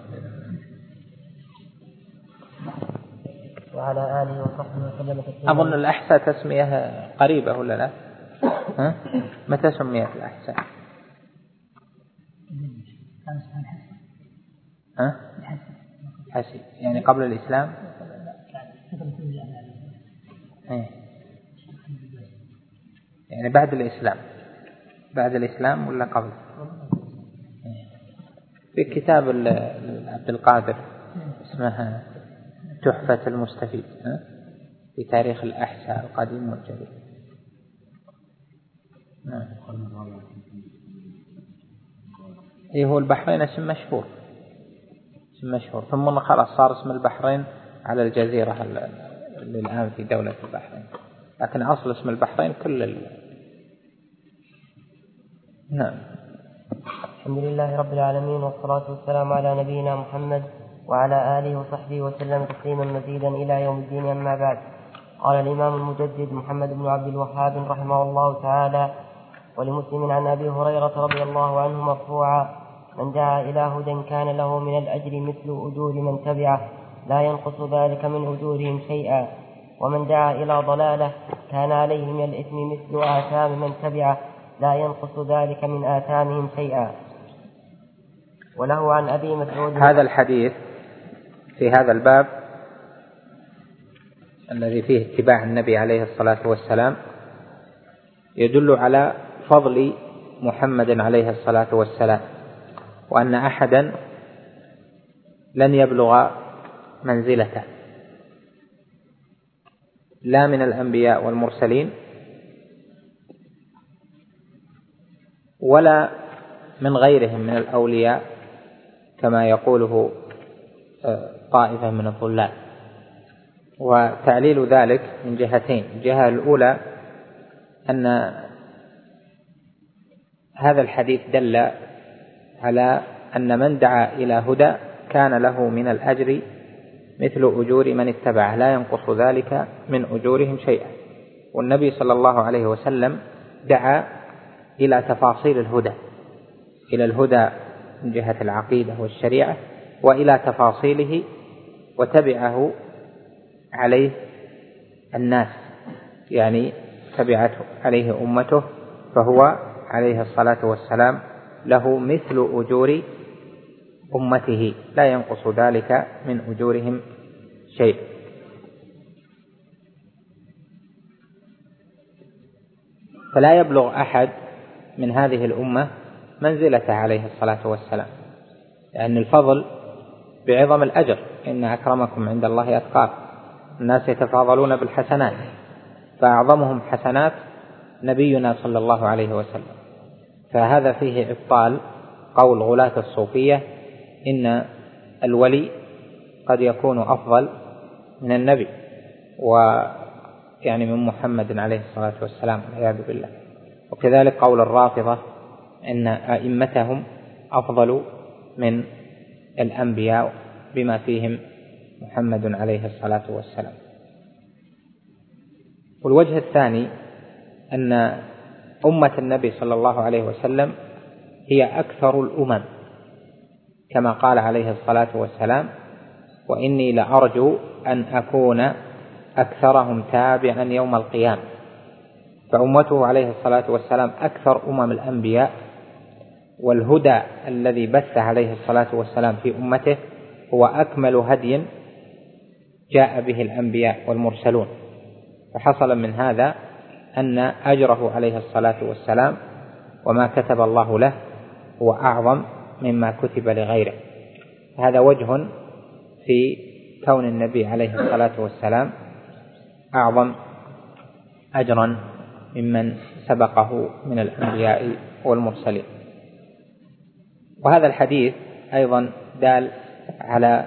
وعلى آله وصحبه وسلم. أظن الأحساء تسمية قريبة ولا لا؟ ها؟ متى سميت الأحساء؟ ها؟ حسي يعني قبل الإسلام؟ ايه. يعني بعد الإسلام، بعد الإسلام ولا قبل؟ ايه. في كتاب عبد القادر اسمها تحفة المستفيد في تاريخ الأحساء القديم والجديد. نعم. ايه هو البحرين اسم مشهور، اسم مشهور، ثم خلاص صار اسم البحرين على الجزيرة اللي الآن في دولة البحرين، لكن أصل اسم البحرين كل ال... نعم. الحمد لله رب العالمين، والصلاة والسلام على نبينا محمد وعلى آله وصحبه وسلم تسليما مزيدا إلى يوم الدين. أما بعد، قال الإمام المجدد محمد بن عبد الوهاب رحمه الله تعالى: ولمسلم عن أبي هريرة رضي الله عنه مرفوعا: من دعا إلى هدى كان له من الأجر مثل أجور من تبعه لا ينقص ذلك من أجورهم شيئا، ومن دعا إلى ضلالة كان عليه من الإثم مثل آثام من تبعه لا ينقص ذلك من آثامهم شيئا. وله عن أبي مسعود. هذا الحديث في هذا الباب الذي فيه اتباع النبي عليه الصلاة والسلام يدل على فضل محمد عليه الصلاة والسلام، وأن أحدا لن يبلغ منزلته لا من الأنبياء والمرسلين ولا من غيرهم من الأولياء كما يقوله طائفة من الضلال. وتعليل ذلك من جهتين: الجهة الأولى أن هذا الحديث دل على أن من دعا إلى هدى كان له من الأجر مثل أجور من اتبعه لا ينقص ذلك من أجورهم شيئا. والنبي صلى الله عليه وسلم دعا إلى تفاصيل الهدى، إلى الهدى من جهة العقيدة والشريعة، وإلى تفاصيله، وتبعه عليه الناس، يعني تبعته عليه أمته، فهو عليه الصلاة والسلام له مثل أجور أمته لا ينقص ذلك من أجورهم شيء. فلا يبلغ أحد من هذه الأمة منزلته عليه الصلاة والسلام، لأن الفضل بعظم الأجر، إن أكرمكم عند الله أتقاكم، الناس يتفاضلون بالحسنات، فأعظمهم حسنات نبينا صلى الله عليه وسلم. فهذا فيه إبطال قول غلاة الصوفية إن الولي قد يكون أفضل من النبي ويعني من محمد عليه الصلاة والسلام والعياذ بالله. وكذلك قول الرافضة إن أئمتهم أفضل من الأنبياء بما فيهم محمد عليه الصلاة والسلام. والوجه الثاني أن أمة النبي صلى الله عليه وسلم هي أكثر الأمم، كما قال عليه الصلاة والسلام: وإني لأرجو أن أكون أكثرهم تابعا يوم القيامة. فأمته عليه الصلاة والسلام أكثر أمم الأنبياء، والهدى الذي بث عليه الصلاة والسلام في أمته هو أكمل هدي جاء به الأنبياء والمرسلون. فحصل من هذا أن أجره عليه الصلاة والسلام وما كتب الله له هو أعظم مما كتب لغيره. هذا وجه في كون النبي عليه الصلاة والسلام أعظم أجرا ممن سبقه من الأنبياء والمرسلين. وهذا الحديث أيضا دال على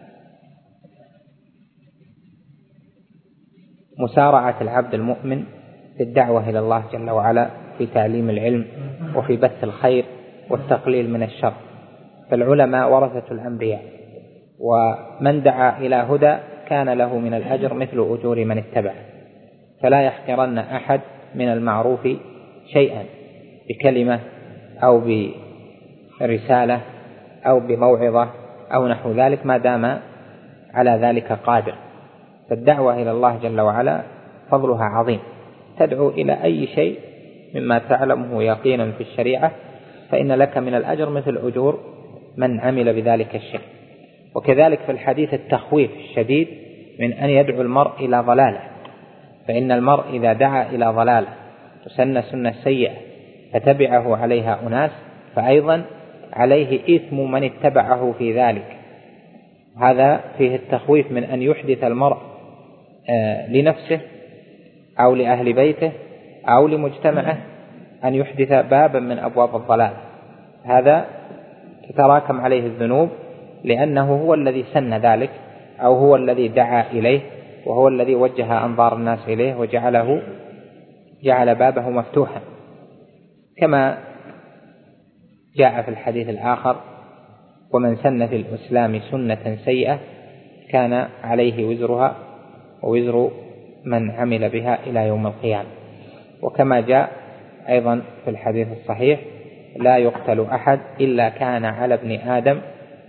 مسارعة العبد المؤمن في الدعوة إلى الله جل وعلا في تعليم العلم وفي بث الخير والتقليل من الشر. فالعلماء ورثة الأنبياء، ومن دعا إلى هدى كان له من الأجر مثل أجور من اتبعه. فلا يحقرن أحد من المعروف شيئا بكلمة أو برسالة أو بموعظة أو نحو ذلك ما دام على ذلك قادر. فالدعوة إلى الله جل وعلا فضلها عظيم، تدعو إلى أي شيء مما تعلمه يقينا في الشريعة فإن لك من الأجر مثل أجور من عمل بذلك الشيء. وكذلك في الحديث التخويف الشديد من أن يدعو المرء إلى ضلاله، فإن المرء إذا دعا إلى ضلاله وسن سنة سيئة فتبعه عليها أناس فأيضا عليه إثم من اتبعه في ذلك. هذا فيه التخويف من أن يحدث المرء لنفسه أو لأهل بيته أو لمجتمعه أن يحدث بابا من أبواب الضلال. هذا تتراكم عليه الذنوب لأنه هو الذي سن ذلك أو هو الذي دعا إليه وهو الذي وجه أنظار الناس إليه وجعله جعل بابه مفتوحا، كما جاء في الحديث الآخر: ومن سن في الإسلام سنة سيئة كان عليه وزرها ووزر من عمل بها إلى يوم القيامة. وكما جاء أيضا في الحديث الصحيح: لا يقتل أحد إلا كان على ابن آدم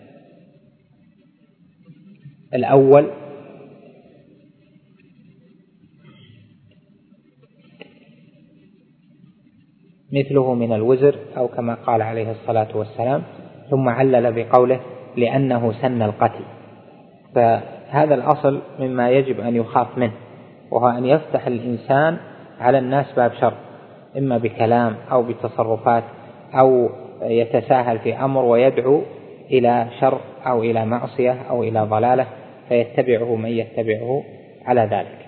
الأول مثله من الوزر، أو كما قال عليه الصلاة والسلام. ثم علل بقوله: لأنه سن القتل. فهذا الأصل مما يجب أن يخاف منه، وهو أن يفتح الإنسان على الناس باب شر، إما بكلام أو بتصرفات، أو يتساهل في أمر ويدعو إلى شر أو إلى معصية أو إلى ضلالة فيتبعه من يتبعه على ذلك،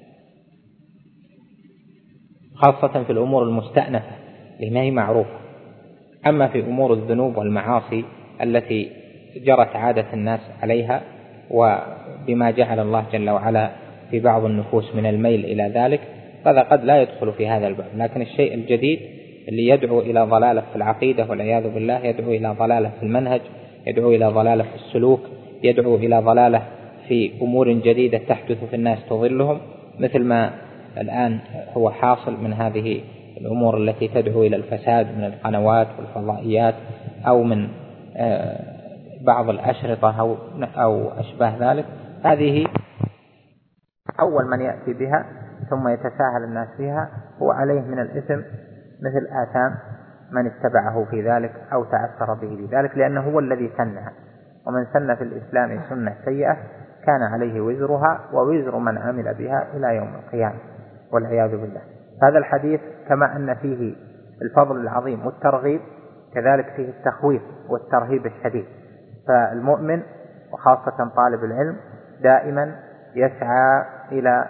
خاصة في الأمور المستأنفة لما هي معروفة. أما في أمور الذنوب والمعاصي التي جرت عادة الناس عليها وبما جعل الله جل وعلا في بعض النفوس من الميل إلى ذلك، فهذا قد لا يدخل في هذا الباب. لكن الشيء الجديد اللي يدعو إلى ضلالة في العقيدة والعياذ بالله، يدعو إلى ضلالة في المنهج، يدعو إلى ضلالة في السلوك، يدعو إلى ضلالة في أمور جديدة تحدث في الناس تضلهم، مثل ما الآن هو حاصل من هذه الأمور التي تدعو إلى الفساد من القنوات والفضائيات أو من بعض الأشرطة أو, أو أشباه ذلك. هذه أول من يأتي بها ثم يتساهل الناس فيها هو عليه من الإثم مثل آثام من اتبعه في ذلك أو تأثر به بذلك، لأنه هو الذي سنها. ومن سن في الإسلام سنة سيئة كان عليه وزرها ووزر من عمل بها إلى يوم القيامة والعياذ بالله. هذا الحديث كما أن فيه الفضل العظيم والترغيب كذلك فيه التخويف والترهيب الشديد. فالمؤمن وخاصة طالب العلم دائما يسعى إلى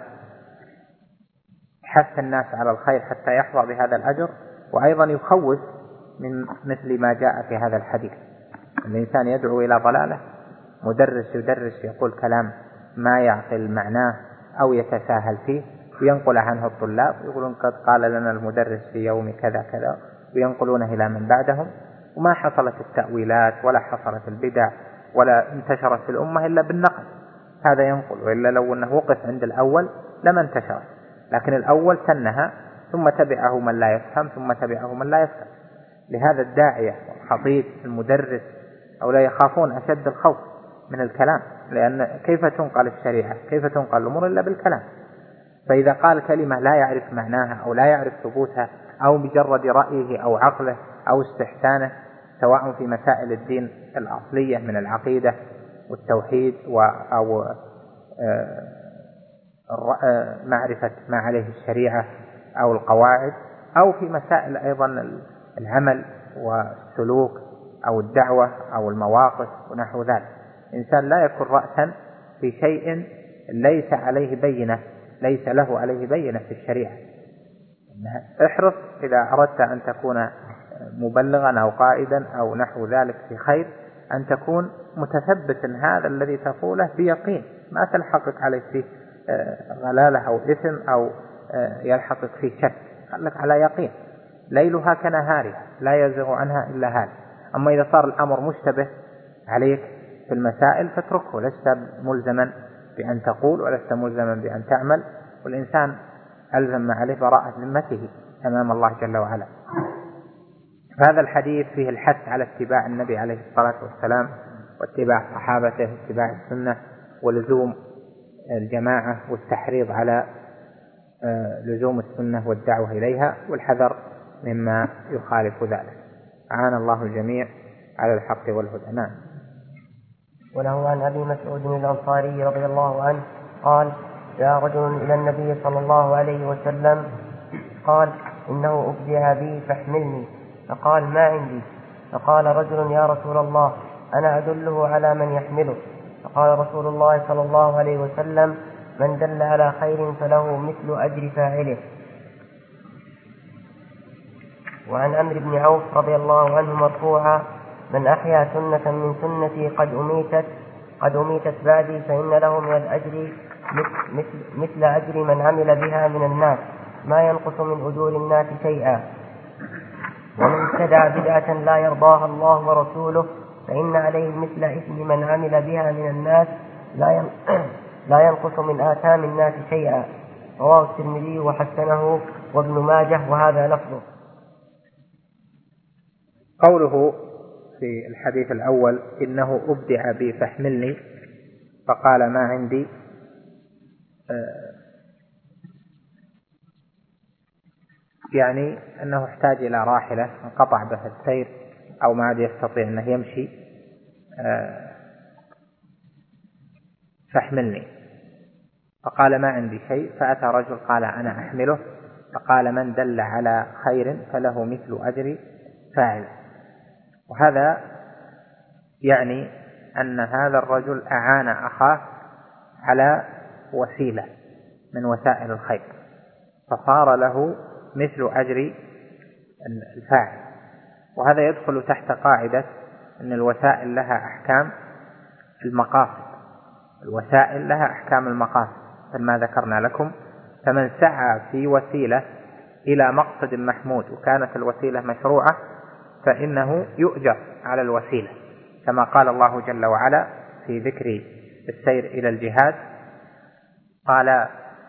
حث الناس على الخير حتى يحظى بهذا الأجر، وأيضا يخوف من مثل ما جاء في هذا الحديث. الإنسان يدعو إلى ضلاله، مدرس يدرس يقول كلام ما يعقل معناه أو يتساهل فيه، وينقل عنه الطلاب يقولون قد قال لنا المدرس في يوم كذا كذا، وينقلونه إلى من بعدهم، وما حصلت التأويلات ولا حصلت البدع ولا انتشرت في الأمة إلا بالنقل. هذا ينقل، وإلا لو أنه وقف عند الأول لما انتشرت، لكن الأول سنها ثم تبعه من لا يفهم ثم تبعه من لا يفهم. لهذا الداعية والخطيب المدرس أو لا يخافون أشد الخوف من الكلام، لأن كيف تنقل الشريعة، كيف تنقل الأمور إلا بالكلام. فإذا قال كلمة لا يعرف معناها أو لا يعرف ثبوتها أو مجرد رأيه أو عقله أو استحسانه، سواء في مسائل الدين الأصلية من العقيدة والتوحيد أو معرفة ما عليه الشريعة أو القواعد، أو في مسائل أيضا العمل والسلوك أو الدعوة أو المواقف ونحو ذلك، إنسان لا يكون رأسا في شيء ليس عليه بينة، ليس له عليه بينة في الشريعة. احرص إذا أردت أن تكون مبلغا أو قائدا أو نحو ذلك في خير أن تكون متثبتا هذا الذي تقوله بيقين، ما تلحقك عليه فيه غلالة أو إثم أو يلحقك فيه شك، خلك على يقين. ليلها كنهارها لا يزغ عنها إلا هذا. أما إذا صار الأمر مشتبه عليك في المسائل فاتركه، لست ملزما بأن تقول ولست ملزما بأن تعمل، والإنسان ألزم ما عليه براءة ذمته أمام الله جل وعلا. هذا الحديث فيه الحث على اتباع النبي عليه الصلاة والسلام واتباع صحابته واتباع السنة ولزوم الجماعة والتحريض على لزوم السنة والدعوة إليها والحذر مما يخالف ذلك. أعان الله الجميع على الحق والهدى. نعم. وله عن أبي مسعود الأنصاري رضي الله عنه قال: جاء رجل إلى النبي صلى الله عليه وسلم قال: إنه أبدع بي فاحملني. فقال: ما عندي. فقال رجل: يا رسول الله، أنا أدله على من يحمله. فقال رسول الله صلى الله عليه وسلم: من دل على خير فله مثل أجر فاعله. وعن عمرو بن عوف رضي الله عنه مرفوعا: من أحيا سنة من سنتي قد أميتت قد أميتت بعدي فإن له من الأجر مثل, مثل أجر من عمل بها من الناس ما ينقص من أجور الناس شيئا. ومن ابتدع بدعة لا يرضاها الله ورسوله فإن عليه مثل إثم من عمل بها من الناس لا لا ينقص من آثام الناس شيئا. رواه الترمذي وحسنه وابن ماجه وهذا لفظه. قوله في الحديث الأول: إنه أبدع بي فاحملني، فقال: ما عندي، يعني أنه احتاج إلى راحلة انقطع به السير أو ما عاد يستطيع أنه يمشي، فاحملني. فقال: ما عندي شيء. فأتى رجل قال: أنا أحمله. فقال: من دل على خير فله مثل أجر فاعل. وهذا يعني أن هذا الرجل أعان أخاه على وسيلة من وسائل الخير، فصار له مثل أجر الفاعل. وهذا يدخل تحت قاعدة أن الوسائل لها أحكام المقاصد، الوسائل لها أحكام المقاصد كما ذكرنا لكم. فمن سعى في وسيلة إلى مقصد محمود وكانت الوسيلة مشروعة فإنه يؤجر على الوسيلة، كما قال الله جل وعلا في ذكر السير إلى الجهاد، قال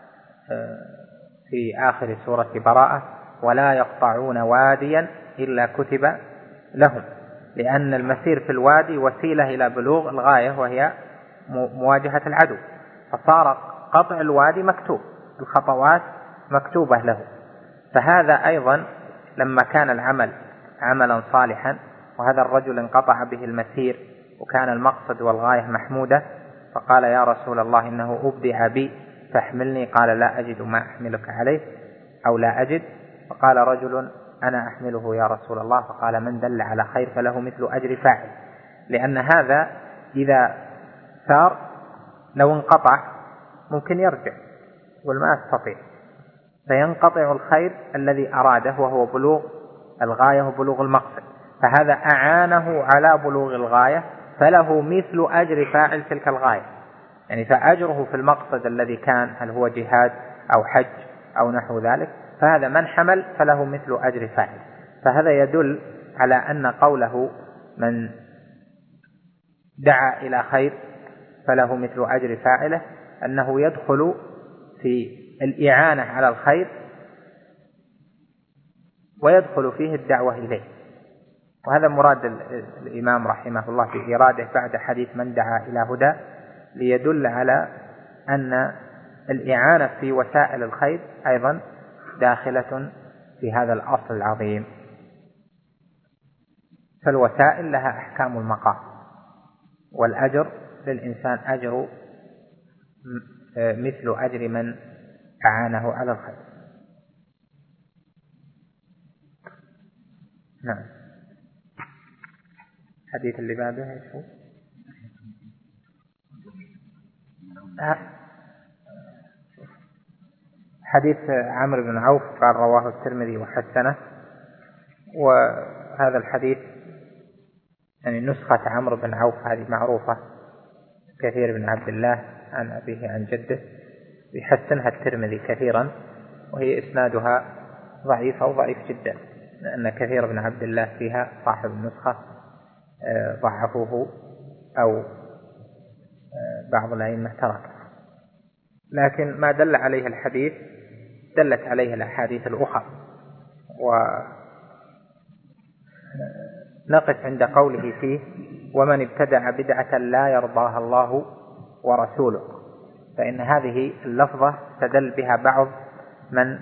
في آخر سورة براءة: ولا يقطعون واديا إلا كتب لهم، لأن المسير في الوادي وسيلة إلى بلوغ الغاية وهي مواجهة العدو، فصار قطع الوادي مكتوب، الخطوات مكتوبة له. فهذا أيضا لما كان العمل عملا صالحا وهذا الرجل انقطع به المسير وكان المقصد والغاية محمودة، فقال: يا رسول الله، إنه أبدع بي فاحملني. قال: لا أجد ما أحملك عليه أو لا أجد. فقال رجل أنا أحمله يا رسول الله، فقال من دل على خير فله مثل أجر فاعل، لأن هذا إذا سار لو انقطع ممكن يرجع وما أستطيع، فينقطع الخير الذي أراده وهو بلوغ الغاية وبلوغ المقصد، فهذا أعانه على بلوغ الغاية فله مثل أجر فاعل تلك الغاية، يعني فأجره في المقصد الذي كان هل هو جهاد أو حج أو نحو ذلك، فهذا من حمل فله مثل أجر فاعل. فهذا يدل على أن قوله من دعا إلى خير فله مثل أجر فاعله أنه يدخل في الإعانة على الخير ويدخل فيه الدعوة إليه، وهذا مراد الإمام رحمه الله في إراده بعد حديث من دعا إلى هدى، ليدل على أن الإعانة في وسائل الخير أيضا داخلة في هذا الأصل العظيم. فالوسائل لها أحكام المقام، والأجر للإنسان أجر مثل أجر من أعانه على الخير. نعم. الحديث اللي بعده ايش هو؟ حديث عمرو بن عوف قال رواه الترمذي وحسنه، وهذا الحديث يعني نسخة عمرو بن عوف هذه معروفة، كثير بن عبد الله عن أبيه عن جده، يحسنها الترمذي كثيرا، وهي إسنادها ضعيف أو ضعيف جدا، لأن كثير بن عبد الله فيها صاحب النسخة ضعفوه أو بعض الأئمة تركه، لكن ما دل عليه الحديث دلت عليه الأحاديث الأخرى. ونقف عند قوله فيه ومن ابتدع بدعة لا يرضاها الله ورسوله، فإن هذه اللفظة استدل بها بعض من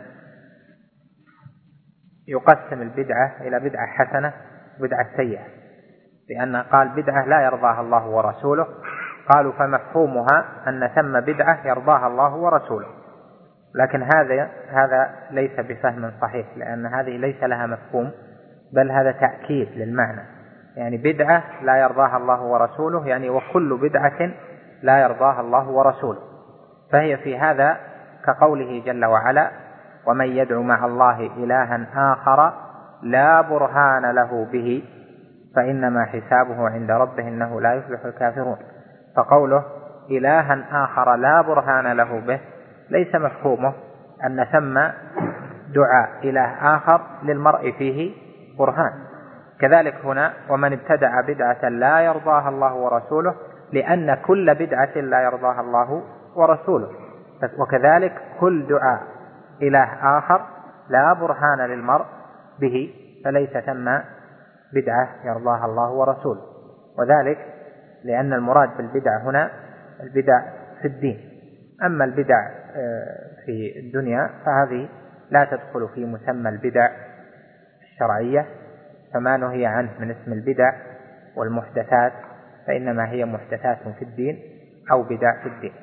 يقسم البدعة إلى بدعة حسنة وبدعة سيئة، لأن قال بدعة لا يرضاها الله ورسوله، قالوا فمفهومها أن ثم بدعة يرضاها الله ورسوله، لكن هذا هذا ليس بفهم صحيح، لأن هذه ليس لها مفهوم، بل هذا تأكيد للمعنى، يعني بدعة لا يرضاها الله ورسوله يعني وكل بدعة لا يرضاها الله ورسوله، فهي في هذا كقوله جل وعلا ومن يدعو مع الله إلها آخر لا برهان له به فإنما حسابه عند ربه إنه لا يفلح الكافرون. فقوله إلها آخر لا برهان له به ليس مفهومه أن ثم دعاء إله آخر للمرء فيه برهان. كذلك هنا ومن ابتدع بدعة لا يرضاها الله ورسوله، لأن كل بدعة لا يرضاها الله ورسوله، وكذلك كل دعاء إله آخر لا برهان للمرء به فليس ثم بدعة يرضاها الله ورسوله، وذلك لأن المراد بالبدع هنا البدع في الدين، أما البدع في الدنيا فهذه لا تدخل في مسمى البدع الشرعية، فما نهي عنه من اسم البدع والمحدثات فإنما هي محدثات في الدين أو بدع في الدين.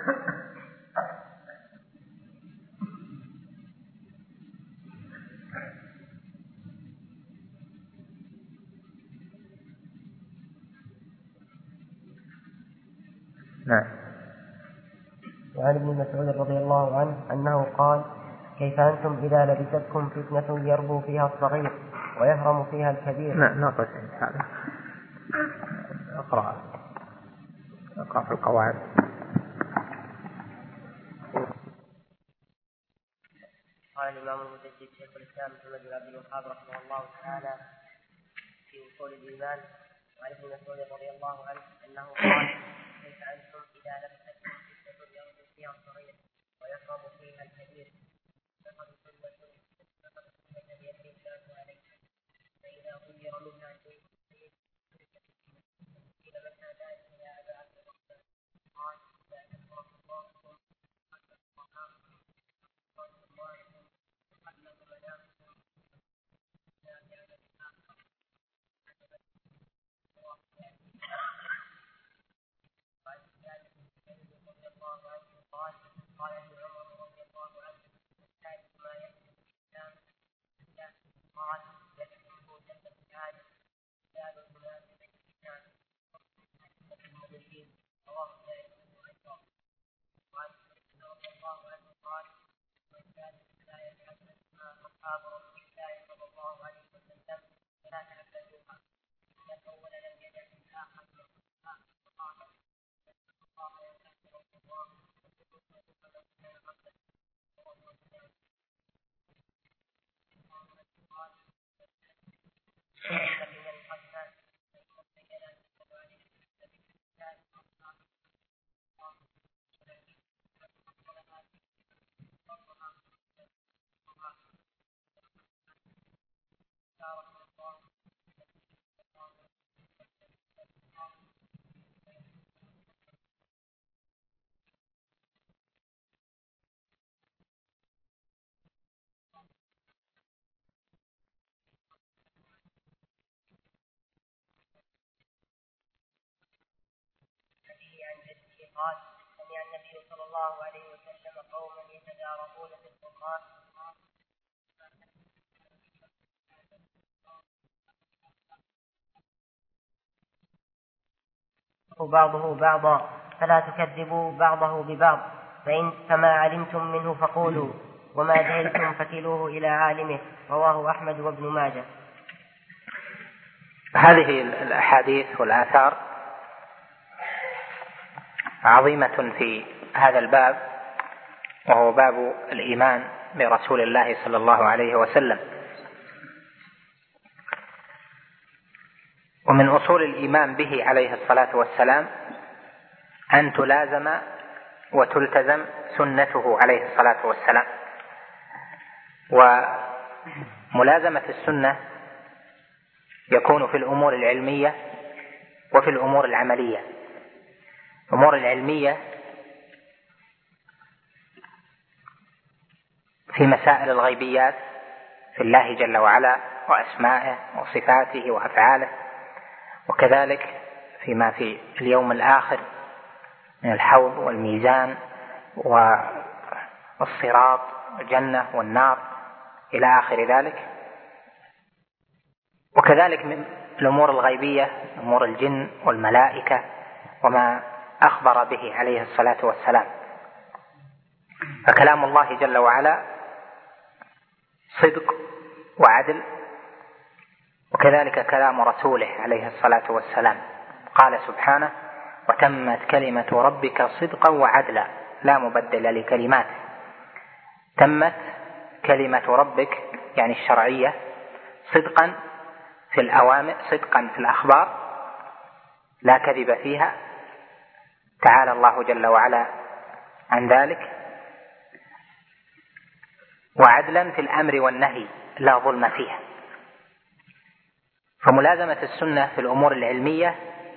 نعم. وعن ابن مسعود رضي الله عنه أنه قال كيف أنتم إذا لبستكم فتنة يربو فيها الصغير ويهرم فيها الكبير. نعم نقص هذا أقرأ أقرأ في القواعد. قال الإمام المجدد شيخ الإسلام محمد بن عبد الوهاب رحمه الله تعالى في أصول الإيمان وعن ابن مسعود رضي الله عنه أنه قال كيف أنتم إذا لبستكم فتنة يربو فيها الصغير ويهرم فيها الكبير فقد سنة فقد سنة يدري الناس عليها فإذا غير منها شيء قيل متى ذلك يا أبا عبد الرحمن قال لا تكره الله قال قال ابن عمر رضي الله عنه ذلك ما يحدث الإسلام الله عنه قال: من كان لا يتحدث مع أصحاب رسول الله صلى الله عليه وسلم فلا تحدثوها، إن الأول لم يدع الآخر قال: سمع النبي صلى الله عليه وسلم قوما يتداركون في القرآن بعضه بعضا فلا تكذبوا بعضه ببعض، فإن فما علمتم منه فقولوا، وما جهلتم فكلوه إلى عالمه. رواه أحمد وابن ماجه. هذه الأحاديث والآثار عظيمة في هذا الباب، وهو باب الإيمان برسول الله صلى الله عليه وسلم. ومن أصول الإيمان به عليه الصلاة والسلام أن تلازم وتلتزم سنته عليه الصلاة والسلام. وملازمة السنة يكون في الأمور العلمية وفي الأمور العملية. الأمور العلمية في مسائل الغيبيات في الله جل وعلا وأسمائه وصفاته وأفعاله، وكذلك فيما في اليوم الآخر من الحوض والميزان والصراط والجنة والنار إلى آخر ذلك. وكذلك من الأمور الغيبية أمور الجن والملائكة وما أخبر به عليه الصلاة والسلام. فكلام الله جل وعلا صدق وعدل، وكذلك كلام رسوله عليه الصلاة والسلام. قال سبحانه: وتمت كلمة ربك صدقا وعدلا لا مبدل لكلماته. تمت كلمة ربك يعني الشرعية صدقا في الأوامر، صدقا في الأخبار لا كذب فيها، تعالى الله جل وعلا عن ذلك، وعدلا في الأمر والنهي لا ظلم فيها. فملازمة السنة في الأمور العلمية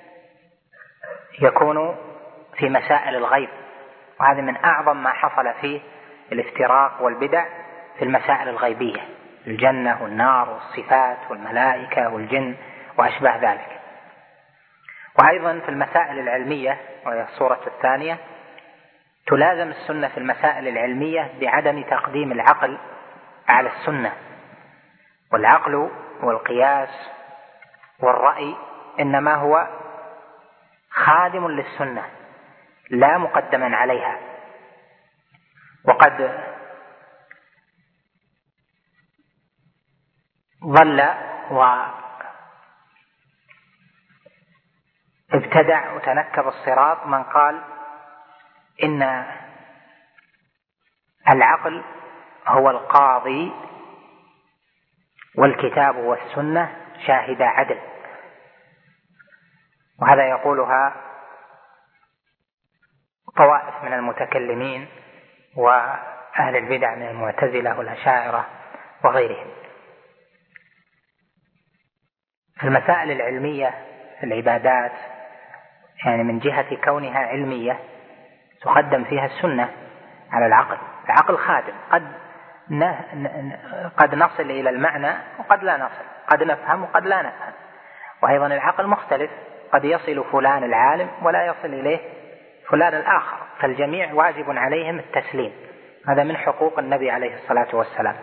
يكون في مسائل الغيب، وهذا من أعظم ما حصل فيه الافتراق والبدع في المسائل الغيبية، الجنة والنار والصفات والملائكة والجن وأشباه ذلك. وأيضا في المسائل العلمية، وهي الصورة الثانية، تلازم السنة في المسائل العلمية بعدم تقديم العقل على السنة. والعقل والقياس والرأي إنما هو خادم للسنة لا مقدما عليها. وقد ضل وابتدع وتنكب الصراط من قال إن العقل هو القاضي والكتاب والسنة شاهدا عدل. وهذا يقولها طوائف من المتكلمين وأهل البدع من المعتزلة والأشاعرة وغيرهم. في المسائل العلمية في العبادات، يعني من جهة كونها علمية، تقدم فيها السنة على العقل. العقل خادم، قد قد نصل إلى المعنى وقد لا نصل، قد نفهم وقد لا نفهم. وأيضا العقل مختلف، قد يصل فلان العالم ولا يصل إليه فلان الآخر، فالجميع واجب عليهم التسليم. هذا من حقوق النبي عليه الصلاة والسلام.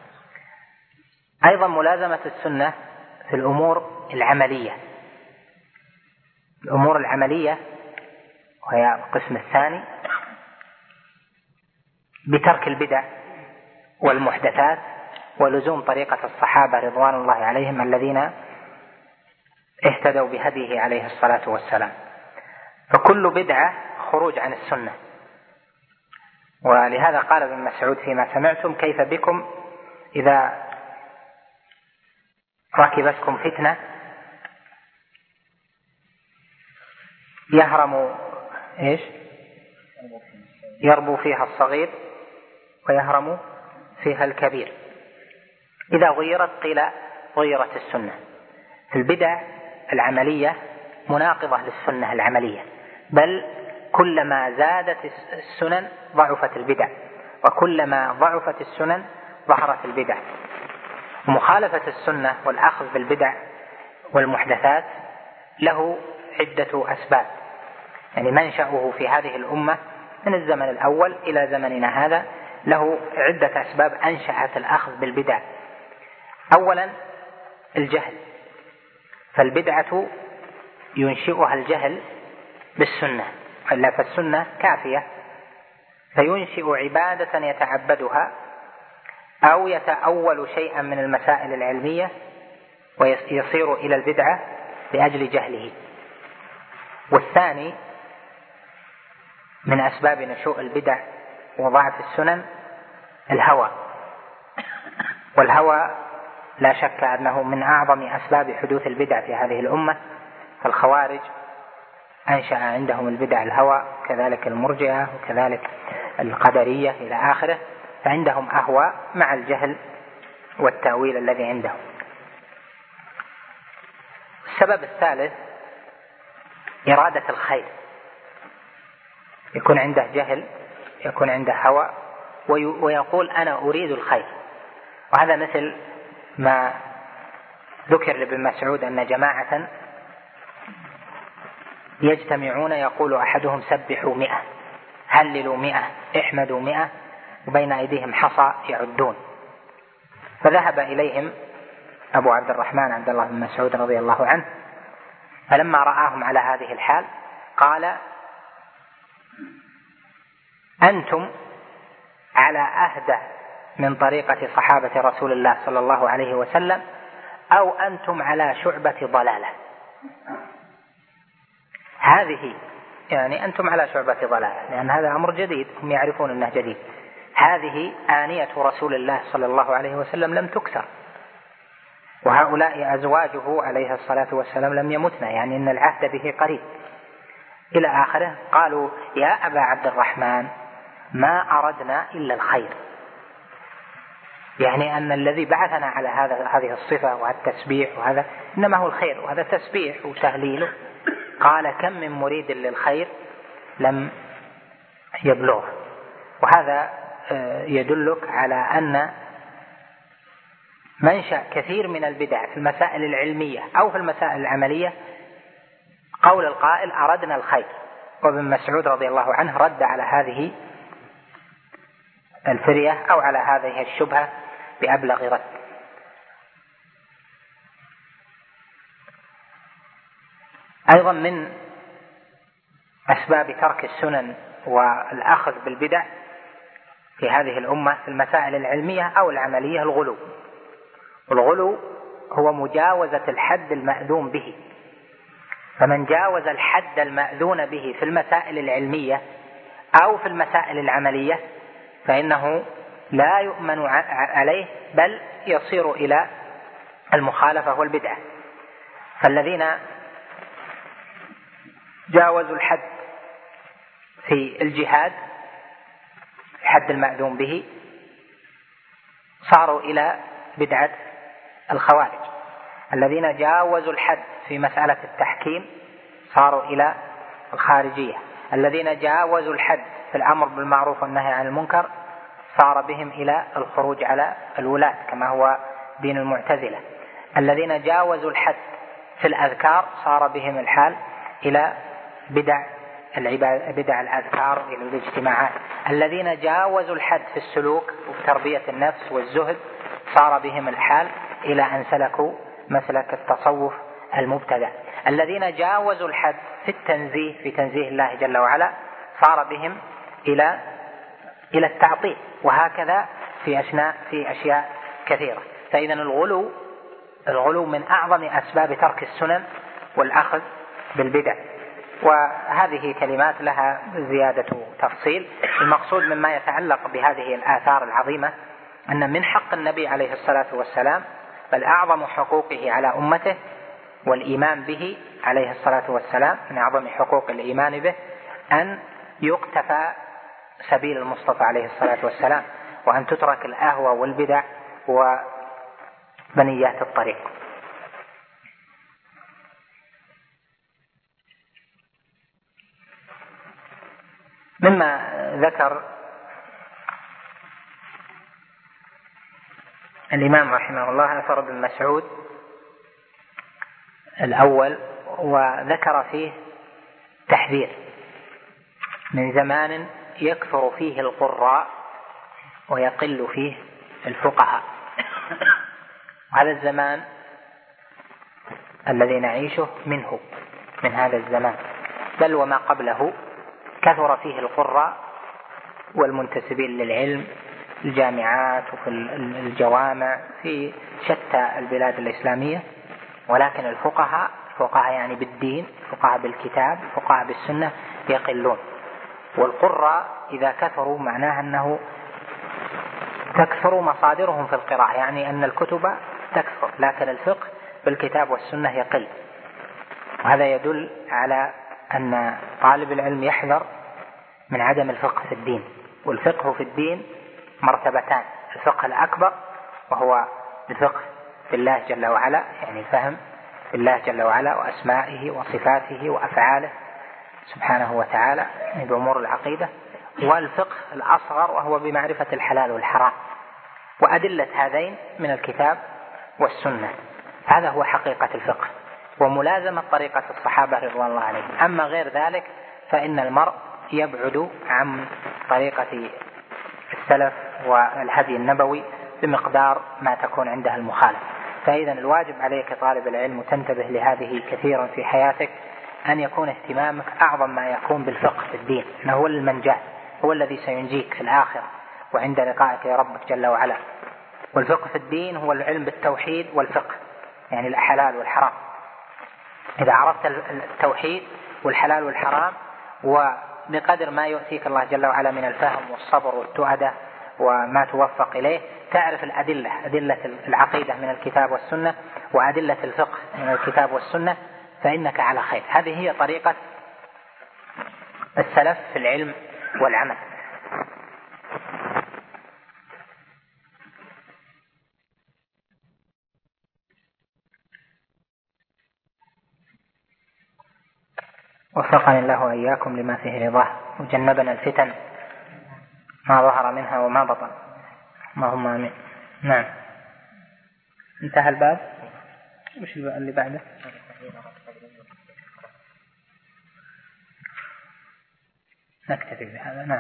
أيضا ملازمة السنة في الأمور العملية. الأمور العملية وهي القسم الثاني، بترك البدع والمحدثات ولزوم طريقة الصحابة رضوان الله عليهم الذين اهتدوا بهديه عليه الصلاة والسلام. فكل بدعة خروج عن السنة. ولهذا قال ابن مسعود فيما سمعتم: كيف بكم إذا ركبتكم فتنة يهرم إيش يربو فيها الصغير ويهرم فيها الكبير. إذا غيرت قيل غيرت السنة. في البدع العملية مناقضة للسنة العملية، بل كلما زادت السنن ضعفت البدع، وكلما ضعفت السنن ظهرت البدع. مخالفة السنة والأخذ بالبدع والمحدثات له عدة أسباب، يعني منشأه في هذه الأمة من الزمن الأول إلى زمننا هذا له عدة أسباب أنشأت الأخذ بالبدع. أولا الجهل، فالبدعة ينشئها الجهل بالسنة، إلا فالسنة كافية، فينشئ عبادة يتعبدها أو يتأول شيئا من المسائل العلمية ويصير إلى البدعة لأجل جهله. والثاني من أسباب نشوء البدع وضعف السنن الهوى، والهوى لا شك أنه من أعظم أسباب حدوث البدع في هذه الأمة. فالخوارج أنشأ عندهم البدع الهوى، كذلك المرجئة وكذلك القدرية إلى آخره، فعندهم أهوى مع الجهل والتأويل الذي عندهم. السبب الثالث إرادة الخير، يكون عنده جهل، يكون عنده هوى ويقول أنا أريد الخير. وهذا مثل ما ذكر لابن مسعود أن جماعة يجتمعون يقول أحدهم سبحوا مئة، هللوا مئة، احمدوا مئة، وبين أيديهم حصى يعدون. فذهب إليهم أبو عبد الرحمن عبد الله بن مسعود رضي الله عنه، فلما رآهم على هذه الحال قال: أنتم على أهدى من طريقة صحابة رسول الله صلى الله عليه وسلم، أو أنتم على شعبة ضلالة. هذه يعني أنتم على شعبة ضلالة، لأن هذا أمر جديد، هم يعرفون أنه جديد. هذه آنية رسول الله صلى الله عليه وسلم لم تكسر، وهؤلاء أزواجه عليه الصلاة والسلام لم يمتن، يعني أن العهد به قريب إلى آخره. قالوا: يا أبا عبد الرحمن ما أردنا إلا الخير، يعني أن الذي بعثنا على هذا هذه الصفة وهذا التسبيح وهذا إنما هو الخير، وهذا تسبيح وتهليله. قال: كم من مريد للخير لم يبلغه. وهذا يدلك على أن منشأ كثير من البدع في المسائل العلمية أو في المسائل العملية قول القائل أردنا الخير. وابن مسعود رضي الله عنه رد على هذه الفرية أو على هذه الشبهة بأبلغ رد. أيضا من أسباب ترك السنن والأخذ بالبدع في هذه الأمة في المسائل العلمية أو العملية الغلو. والغلو هو مجاوزة الحد المأذون به، فمن جاوز الحد المأذون به في المسائل العلمية أو في المسائل العملية فإنه لا يؤمن عليه، بل يصير إلى المخالفة والبدعة. فالذين جاوزوا الحد في الجهاد، الحد المأذون به، صاروا إلى بدعة الخوارج. الذين جاوزوا الحد في مسألة التحكيم صاروا إلى الخارجية. الذين جاوزوا الحد في الأمر بالمعروف والنهي عن المنكر صار بهم إلى الخروج على الولاة كما هو دين المعتزلة. الذين جاوزوا الحد في الأذكار صار بهم الحال إلى بدع بدع الأذكار إلى الاجتماعات. الذين جاوزوا الحد في السلوك وتربية النفس والزهد صار بهم الحال إلى أن سلكوا مسلك التصوف المبتدع. الذين جاوزوا الحد في التنزيه في تنزيه الله جل وعلا صار بهم إلى إلى التعطيل، وهكذا في أشياء في أشياء كثيرة. فإذا الغلو الغلو من أعظم أسباب ترك السنن والأخذ بالبدع. وهذه كلمات لها زيادة تفصيل. المقصود مما يتعلق بهذه الآثار العظيمة أن من حق النبي عليه الصلاة والسلام، بل أعظم حقوقه على أمته والإيمان به عليه الصلاة والسلام، من أعظم حقوق الإيمان به أن يقتفى سبيل المصطفى عليه الصلاة والسلام، وأن تترك الأهوى والبدع وبنيات الطريق. مما ذكر الإمام رحمه الله أثر ابن مسعود الأول، وذكر فيه تحذير من زمان يكثر فيه القراء ويقل فيه الفقهاء. هذا الزمان الذي نعيشه منه من هذا الزمان، بل وما قبله، كثر فيه القراء والمنتسبين للعلم، الجامعات وفي الجوامع في شتى البلاد الإسلامية، ولكن الفقهاء الفقهاء يعني بالدين، الفقهاء بالكتاب، الفقهاء بالسنة يقلون. والقراء إذا كثروا معناها أنه تكثر مصادرهم في القراءة، يعني أن الكتب تكثر، لكن الفقه بالكتاب والسنة يقل. وهذا يدل على أن طالب العلم يحذر من عدم الفقه في الدين. والفقه في الدين مرتبتان: الفقه الأكبر وهو الفقه في الله جل وعلا، يعني فهم في الله جل وعلا وأسمائه وصفاته وأفعاله سبحانه وتعالى بأمور العقيدة، والفقه الأصغر وهو بمعرفة الحلال والحرام وأدلة هذين من الكتاب والسنة. هذا هو حقيقة الفقه وملازمة طريقة الصحابة رضوان الله عليهم. أما غير ذلك فإن المرء يبعد عن طريقة السلف والهدي النبوي بمقدار ما تكون عنده المخالفة. فإذا الواجب عليك طالب العلم، وتنتبه لهذه كثيرا في حياتك، أن يكون اهتمامك أعظم ما يكون بالفقه في الدين، أنه هو المنجاة، هو الذي سينجيك في الآخرة وعند لقائك يا ربك جل وعلا. والفقه في الدين هو العلم بالتوحيد والفقه، يعني الحلال والحرام. إذا عرفت التوحيد والحلال والحرام، وبقدر ما يؤتيك الله جل وعلا من الفهم والصبر والتؤدة وما توفق إليه، تعرف الأدلة، أدلة العقيدة من الكتاب والسنة وأدلة الفقه من الكتاب والسنة، فإنك على خير. هذه هي طريقة السلف في العلم والعمل. وفقني الله وإياكم لما فيه رضاه، وجنبنا الفتن ما ظهر منها وما بطن، اللهم آمين. نعم، انتهى الباب. وش اللي بعده؟ نكتفي بهذا. نعم.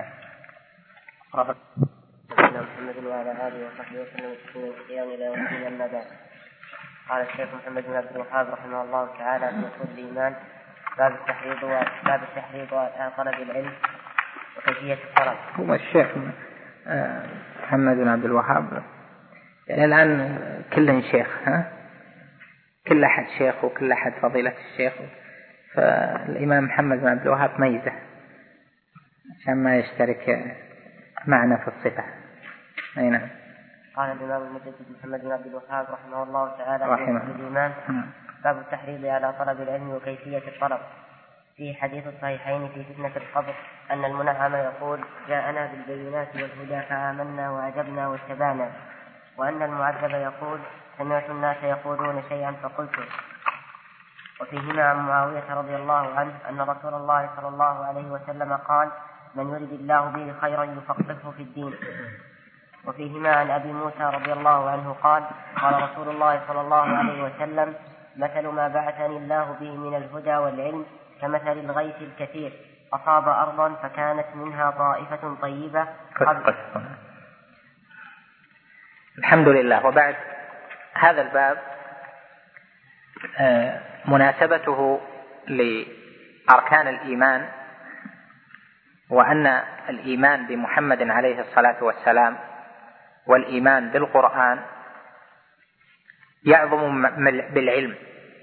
محمد وعلى آله وصحبه وسلم القيام إلى يوم الدين. أما بعد، قال الشيخ محمد بن عبد الوهاب رحمه الله تعالى في أصول الإيمان: باب التحريض باب التحريض على طلب العلم وكيفية الطلب. هو الشيخ محمد بن عبد الوهاب يعني الآن كل شيخ، ها كل أحد شيخ وكل أحد فضيلة الشيخ. فالإمام محمد بن عبد الوهاب ميزة عشان ما يشترك معنا في الصفة. أي نعم. قال الإمام المجدد محمد بن عبد الوهاب رحمه الله تعالى في أصول الإيمان: باب التحريض على طلب العلم وكيفية الطلب. في حديث الصحيحين في فتنة القبر أن المنعم يقول: جاءنا بالبينات والهدى فآمنا وأجبنا واتبعنا، وأن المعذب يقول: سمعت الناس يقولون شيئا فقلت. وفيهما عن معاوية رضي الله عنه أن رسول الله صلى الله عليه وسلم قال: من يرد الله به خيرا يفقهه في الدين. وفيهما عن أبي موسى رضي الله عنه قال: قال رسول الله صلى الله عليه وسلم: مثل ما بعثني الله به من الهدى والعلم كمثل الغيث الكثير أصاب أرضا فكانت منها طائفة طيبة. الحمد لله. وبعد، هذا الباب مناسبته لأركان الإيمان وأن الإيمان بمحمد عليه الصلاة والسلام والإيمان بالقرآن يعظم بالعلم،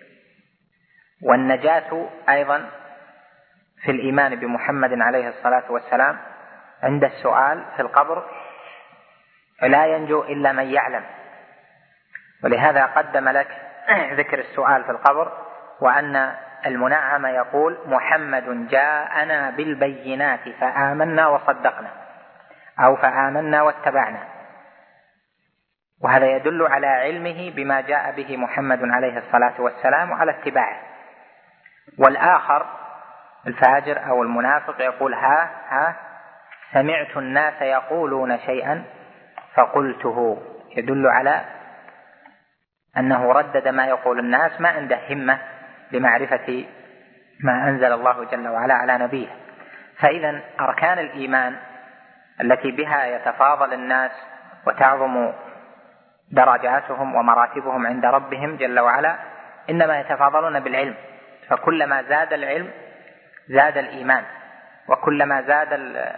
والنجاة أيضا في الإيمان بمحمد عليه الصلاة والسلام عند السؤال في القبر لا ينجو إلا من يعلم. ولهذا قدم لك ذكر السؤال في القبر، وأن المنعم يقول محمد جاءنا بالبينات فآمنا وصدقنا، أو فآمنا واتبعنا، وهذا يدل على علمه بما جاء به محمد عليه الصلاة والسلام وعلى اتباعه. والآخر الفاجر أو المنافق يقول ها ها سمعت الناس يقولون شيئا فقلته، يدل على أنه ردد ما يقول الناس، ما عنده همة لمعرفة ما أنزل الله جل وعلا على نبيه. فإذا أركان الإيمان التي بها يتفاضل الناس وتعظم درجاتهم ومراتبهم عند ربهم جل وعلا إنما يتفاضلون بالعلم، فكلما زاد العلم زاد الإيمان، وكلما زاد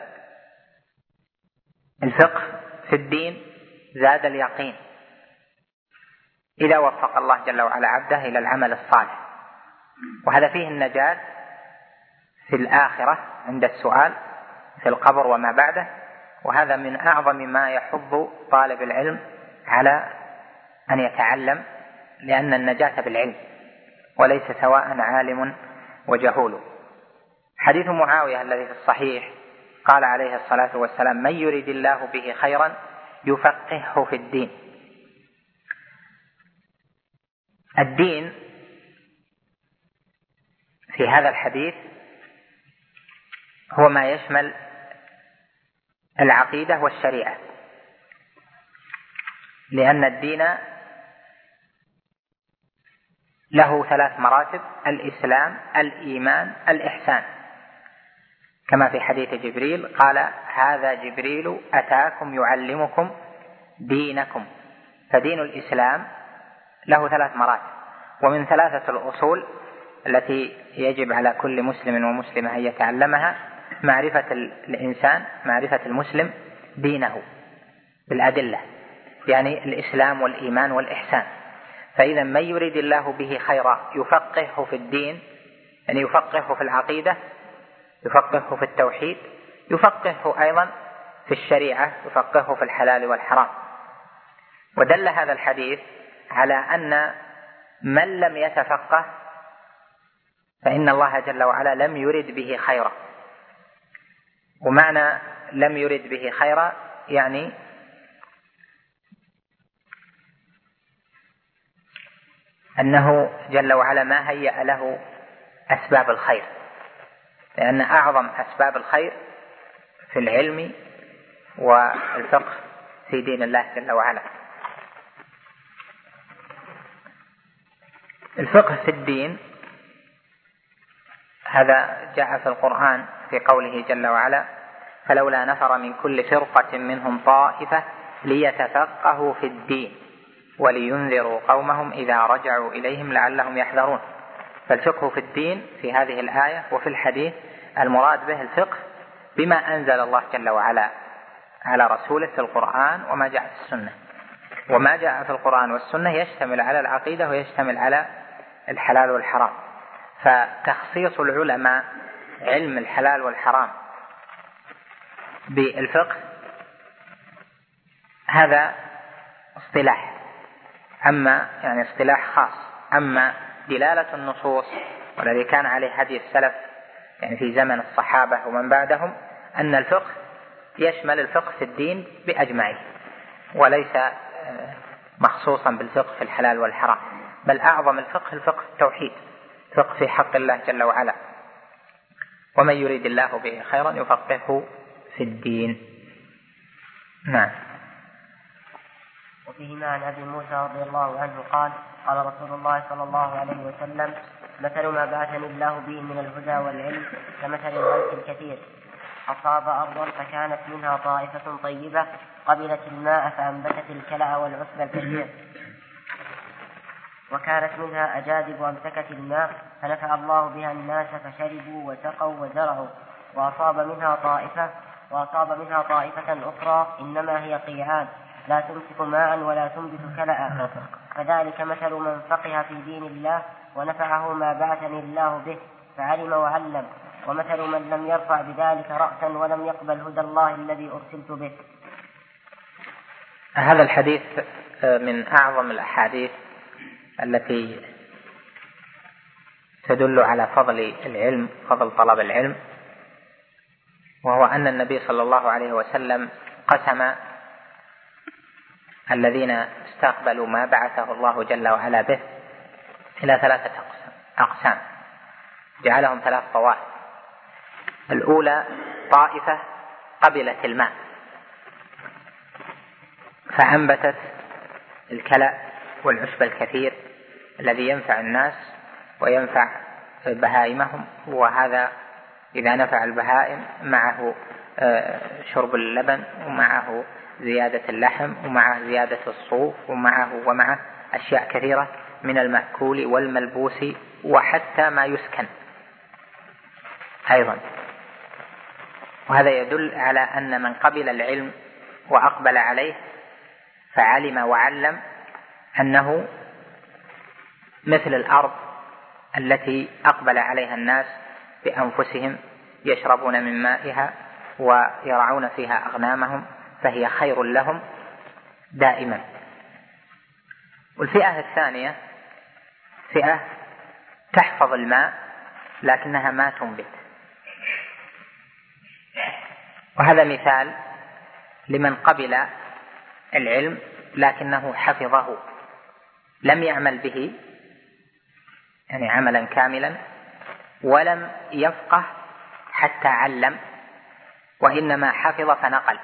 الفقه في الدين زاد اليقين، إذا وفق الله جل وعلا عبده إلى العمل الصالح. وهذا فيه النجاة في الآخرة عند السؤال في القبر وما بعده، وهذا من أعظم ما يحض طالب العلم على أن يتعلم، لأن النجاة بالعلم وليس سواء عالم وجهول. حديث معاوية الذي في الصحيح قال عليه الصلاة والسلام من يريد الله به خيرا يفقهه في الدين. الدين في هذا الحديث هو ما يشمل العقيدة والشريعة، لأن الدين له ثلاث مراتب: الإسلام، الإيمان، الإحسان، كما في حديث جبريل قال هذا جبريل أتاكم يعلمكم دينكم. فدين الإسلام له ثلاث مراتب، ومن ثلاثة الأصول التي يجب على كل مسلم ومسلمة أن يتعلمها معرفة الإنسان، معرفة المسلم دينه بالأدلة، يعني الإسلام والإيمان والإحسان. فإذا من يريد الله به خيرا يفقهه في الدين، يعني يفقهه في العقيدة، يفقهه في التوحيد، يفقهه أيضا في الشريعة، يفقهه في الحلال والحرام. ودل هذا الحديث على أن من لم يتفقه فإن الله جل وعلا لم يرد به خيرا. ومعنى لم يرد به خيرا يعني أنه جل وعلا ما هيأ له أسباب الخير، لأن أعظم أسباب الخير في العلم والفقه في دين الله جل وعلا. الفقه في الدين هذا جاء في القرآن في قوله جل وعلا فلولا نفر من كل فرقة منهم طائفة ليتفقهوا في الدين ولينذروا قومهم إذا رجعوا إليهم لعلهم يحذرون. فالفقه في الدين في هذه الآية وفي الحديث المراد به الفقه بما أنزل الله جل وعلا على رسوله في القرآن وما جاء في السنة. وما جاء في القرآن والسنة يشتمل على العقيدة ويشتمل على الحلال والحرام. فتخصيص العلماء علم الحلال والحرام بالفقه هذا اصطلاح، أما يعني اصطلاح خاص. أما دلالة النصوص والذي كان عليه هدي السلف يعني في زمن الصحابة ومن بعدهم أن الفقه يشمل الفقه في الدين بأجمعه، وليس مخصوصا بالفقه في الحلال والحرام، بل أعظم الفقه الفقه في التوحيد، فقه في حق الله جل وعلا. ومن يريد الله به خيرا يفقهه في الدين. نعم. وفيهما عن أبي موسى رضي الله عنه قال قال رسول الله صلى الله عليه وسلم مثل ما بعثني الله به من الهدى والعلم كمثل الغيث الكثير أصاب أرضا فكانت منها طائفة طيبة قبلت الماء فأنبتت الكلأ والعشب الكثير، وكانت منها أجادب أمسكت الماء فنفع الله بها الناس فشربوا وسقوا وزرعوا، وأصاب منها طائفة وأصاب منها طائفة أخرى إنما هي قيعان لا تمسك ماء ولا تنبت كلأ. فذلك مثل من فقه في دين الله ونفعه ما بعثني الله به فعلم وعلم، ومثل من لم يرفع بذلك رأسا ولم يقبل هدى الله الذي أرسلت به. هذا الحديث من أعظم الأحاديث التي تدل على فضل العلم، فضل طلب العلم، وهو أن النبي صلى الله عليه وسلم قسم الذين استقبلوا ما بعثه الله جل وعلا به إلى ثلاثة أقسام، جعلهم ثلاث طوائف. الأولى طائفة قبلت الماء فأنبتت الكلأ والعشب الكثير الذي ينفع الناس وينفع بهائمهم، وهذا إذا نفع البهائم معه شرب اللبن ومعه زيادة اللحم ومعه زيادة الصوف ومعه ومعه أشياء كثيرة من المأكول والملبوس وحتى ما يسكن أيضا. وهذا يدل على أن من قبل العلم وأقبل عليه فعلم وعلم أنه مثل الأرض التي أقبل عليها الناس بأنفسهم يشربون من مائها ويرعون فيها أغنامهم، فهي خير لهم دائما. والفئة الثانية فئة تحفظ الماء لكنها ما تنبت، وهذا مثال لمن قبل العلم لكنه حفظه، لم يعمل به يعني عملا كاملا، ولم يفقه حتى علم، وإنما حفظ فنقل.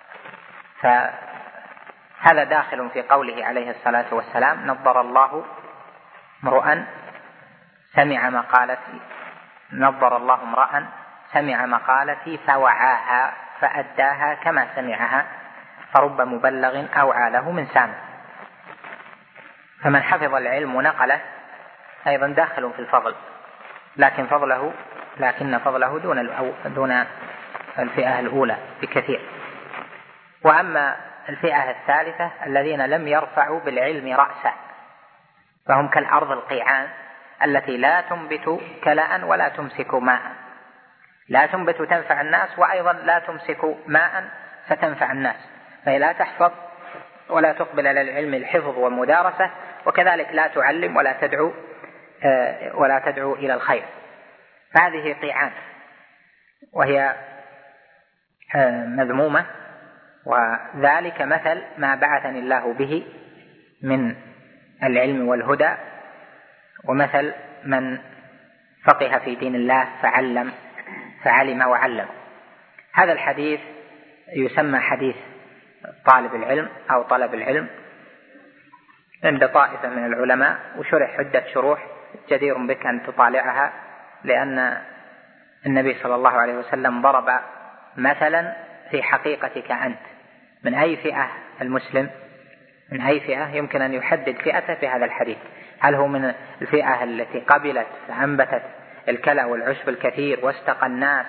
فهذا داخل في قوله عليه الصلاة والسلام: نضر الله امرؤا سمع مقالتي نضر الله امرأ سمع مقالتي فوعاها فأداها كما سمعها فرب مبلغ أوعى له من سامع. فمن حفظ العلم ونقله أيضا داخل في الفضل، لكن فضله لكن فضله دون دون الفئة الأولى بكثير. وأما الفئة الثالثة الذين لم يرفعوا بالعلم رأسا فهم كالأرض القيعان التي لا تنبت كلأ ولا تمسك ماء، لا تنبت تنفع الناس وأيضا لا تمسك ماء فتنفع الناس، فهي لا تحفظ ولا تقبل على العلم الحفظ والمدارسة، وكذلك لا تعلم ولا تدعو ولا تدعو إلى الخير. فهذه قيعان وهي مذمومة، وذلك مثل ما بعثني الله به من العلم والهدى، ومثل من فقه في دين الله فعلم فعلم وعلم. هذا الحديث يسمى حديث طالب العلم أو طلب العلم عند طائفة من العلماء، وشرح عدة شروح جدير بك أن تطالعها، لأن النبي صلى الله عليه وسلم ضرب مثلا في حقيقتك أنت. من أي فئة المسلم من أي فئة يمكن أن يحدد فئته في هذا الحديث؟ هل هو من الفئة التي قبلت فأنبتت الكلأ والعشب الكثير واستقى الناس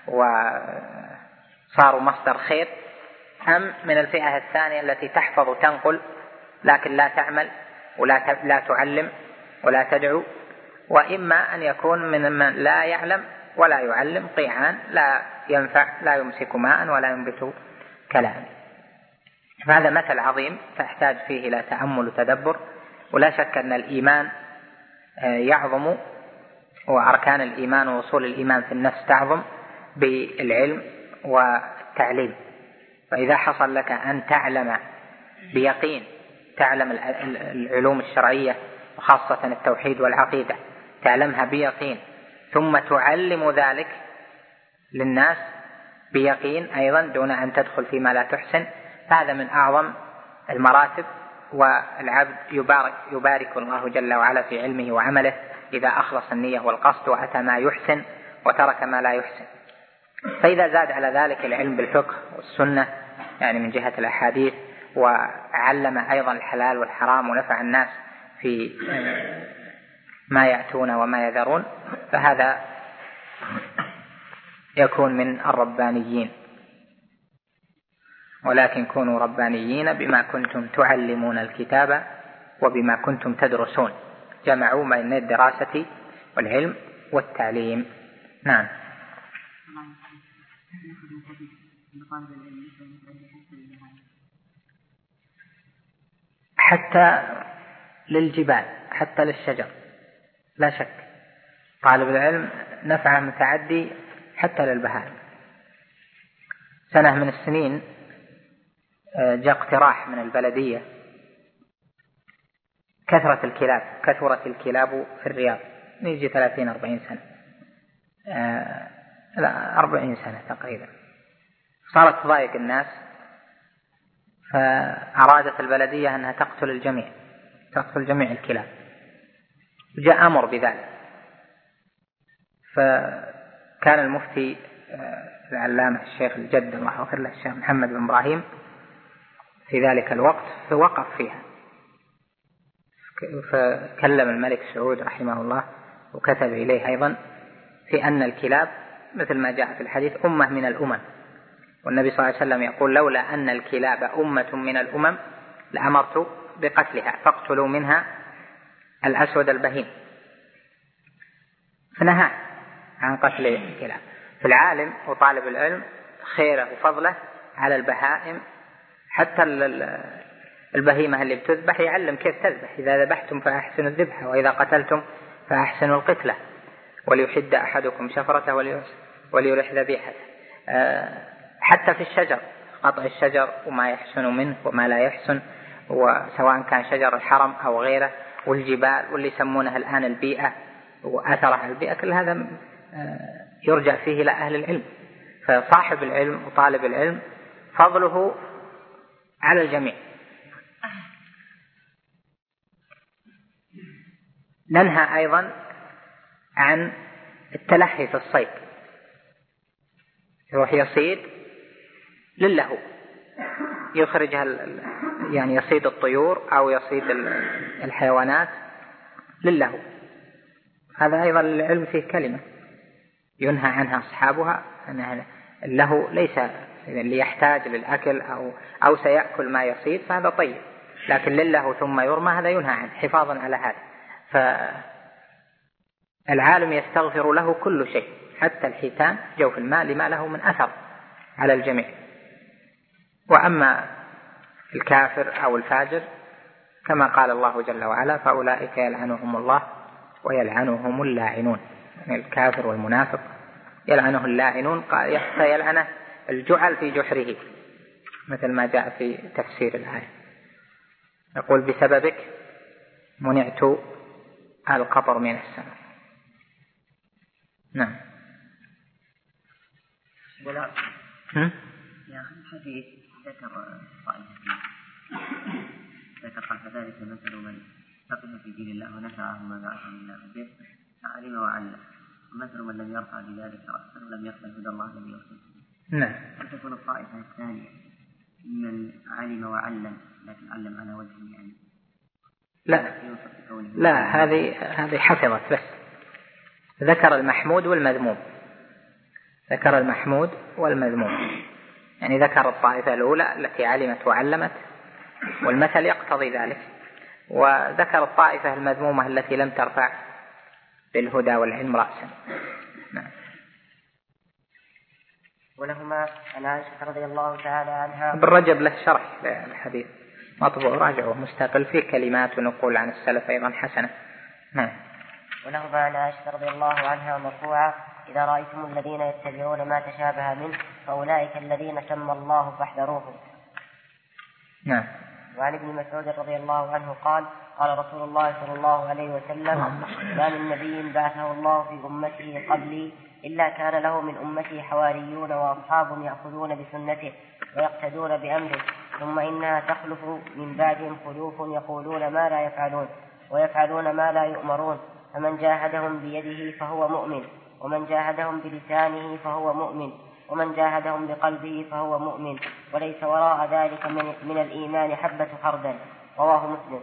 وصاروا مصدر خير، أم من الفئة الثانية التي تحفظ وتنقل لكن لا تعمل ولا لا تعلم ولا تدعو؟ وإما أن يكون من من لا يعلم ولا يعلم، قيعان لا ينفع لا يمسك ماء ولا ينبت كلام. فهذا مثل عظيم فاحتاج فيه إلى تأمل وتدبر. ولا شك أن الإيمان يعظم، وأركان الإيمان ووصول الإيمان في النفس تعظم بالعلم والتعليم. فإذا حصل لك أن تعلم بيقين، تعلم العلوم الشرعية وخاصة التوحيد والعقيدة، تعلمها بيقين، ثم تعلم ذلك للناس بيقين أيضا دون أن تدخل فيما لا تحسن، فهذا من أعظم المراتب. والعبد يبارك, يبارك الله جل وعلا في علمه وعمله إذا أخلص النية والقصد وأتى ما يحسن وترك ما لا يحسن. فإذا زاد على ذلك العلم بالفقه والسنة يعني من جهة الأحاديث، وعلم أيضا الحلال والحرام ونفع الناس في ما يأتون وما يذرون، فهذا يكون من الربانيين، ولكن كونوا ربانيين بما كنتم تعلمون الكتاب وبما كنتم تدرسون، جمعوا بين الدراسة والعلم والتعليم. نعم. حتى للجبال، حتى للشجر، لا شك طالب العلم نفعه متعدي حتى للبهائم. سنة من السنين جاء اقتراح من البلدية، كثرة الكلاب، كثرت الكلاب في الرياض، نيجي ثلاثين أربعين سنة، آه لا أربعين سنة تقريبا، صارت تضايق الناس، فأرادت البلدية أنها تقتل الجميع، تقتل جميع الكلاب، جاء أمر بذلك. فكان المفتي العلامة الشيخ الجد الله يغفر له الشيخ محمد بن إبراهيم في ذلك الوقت فوقف فيها، فكلم الملك سعود رحمه الله وكتب إليه أيضا في أن الكلاب مثل ما جاء في الحديث أمة من الأمم، والنبي صلى الله عليه وسلم يقول لولا أن الكلاب أمة من الأمم لأمرت بقتلها فاقتلوا منها الأسود البهيم، فنهى عن قتل الكلاب. فالعالم وطالب العلم خيره وفضله على البهائم، حتى البهيمة اللي بتذبح يعلم كيف تذبح، إذا ذبحتم فأحسنوا الذبح وإذا قتلتم فأحسنوا القتلة، وليحد أحدكم شفرته وليرح ذبيحته. حتى في الشجر، قطع الشجر وما يحسن منه وما لا يحسن، وسواء كان شجر الحرم أو غيره، والجبال واللي يسمونها الآن البيئة وأثرها على البيئة، كل هذا يرجع فيه إلى أهل العلم. فصاحب العلم وطالب العلم فضله على الجميع. ننهى أيضا عن التلهي في الصيد، يروح يصيد للهو، يخرجها يعني يصيد الطيور أو يصيد الحيوانات للهو، هذا أيضا العلم فيه كلمة ينهى عنها أصحابها، أن اللهو ليس اللي يحتاج للأكل أو, أو سيأكل ما يصيد فهذا طيب، لكن للهو ثم يرمى هذا ينهى عنه حفاظا على هذا. فالعالم يستغفر له كل شيء، حتى الحيتان جوف الماء لما له من أثر على الجميع. وأما الكافر أو الفاجر كما قال الله جل وعلا فأولئك يلعنهم الله ويلعنهم اللاعنون، يعني الكافر والمنافق يلعنه اللاعنون، قال يحتى يلعنه الجعل في جحره، مثل ما جاء في تفسير الآية، يقول بسببك منعت القطر من السماء. نعم. يا أخي الحديث ذكر طائفة ذكر ذلك مثل من فقه في دين الله ونفعه ما بعث الله به علم وعلم، ومثل من لم يرفع بذلك رأسا ولم يقبل هدى الله الذي يرسل. نعم. وتكون الطائفة الثانية من علم وعلم لكن علم على وجه يعني لا لا هذه هذه حفظت بس، ذكر المحمود والمذموم، ذكر المحمود والمذموم، يعني ذكر الطائفة الأولى التي علمت وعلمت والمثل يقتضي ذلك، وذكر الطائفة المذمومة التي لم ترفع بالهدى والعلم رأسا. نعم. ولهما عن عائشة رضي الله تعالى عنها. بالرجب له شرح الحديث مطبوع راجعه مستقل فيه كلمات ونقول عن السلف أيضا حسنة. نعم. ولهما عن عائشة رضي الله عنها مرفوعة إذا رأيتم الذين يتبعون ما تشابه منه فأولئك الذين سمى الله فاحذروهم. نعم. وعن ابن مسعود رضي الله عنه قال قال رسول الله صلى الله عليه وسلم ما من نبي بعثه الله في أمته قبلي إلا كان له من أمته حواريون وأصحاب يأخذون بسنته ويقتدون بأمره، ثم إنها تخلف من بعدهم خلوف يقولون ما لا يفعلون ويفعلون ما لا يؤمرون، فمن جاهدهم بيده فهو مؤمن، ومن جاهدهم بلسانه فهو مؤمن، ومن جاهدهم بقلبه فهو مؤمن، وليس وراء ذلك من, من الإيمان حبة خردل. رواه مسلم.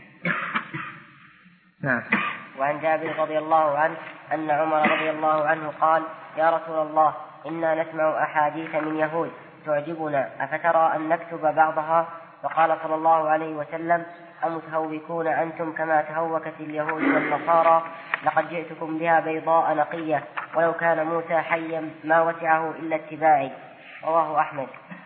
نعم. وعن جابر رضي الله عنه أن عمر رضي الله عنه قال يا رسول الله إنا نسمع أحاديث من يهود تعجبنا أفترى أن نكتب بعضها؟ فقال صلى الله عليه وسلم أمتهوكون أنتم كما تهوكت اليهود والنصارى؟ لقد جئتكم بها بيضاء نقية ولو كان موسى حيا ما وسعه إلا اتباعي. رواه أحمد.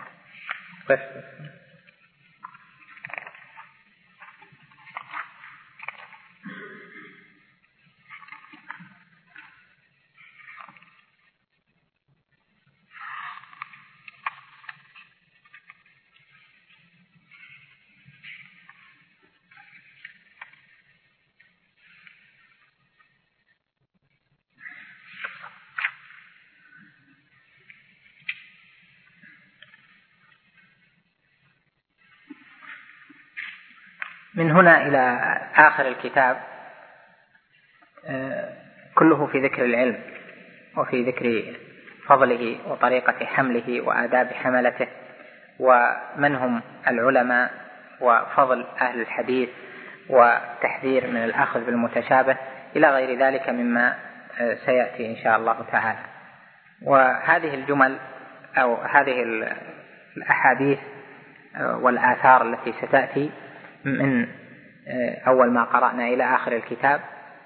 من هنا إلى آخر الكتاب كله في ذكر العلم وفي ذكر فضله وطريقة حمله وآداب حملته ومن هم العلماء وفضل أهل الحديث وتحذير من الأخذ بالمتشابه إلى غير ذلك مما سيأتي إن شاء الله تعالى. وهذه الجمل أو هذه الأحاديث والآثار التي ستأتي من أول ما قرأنا إلى آخر الكتاب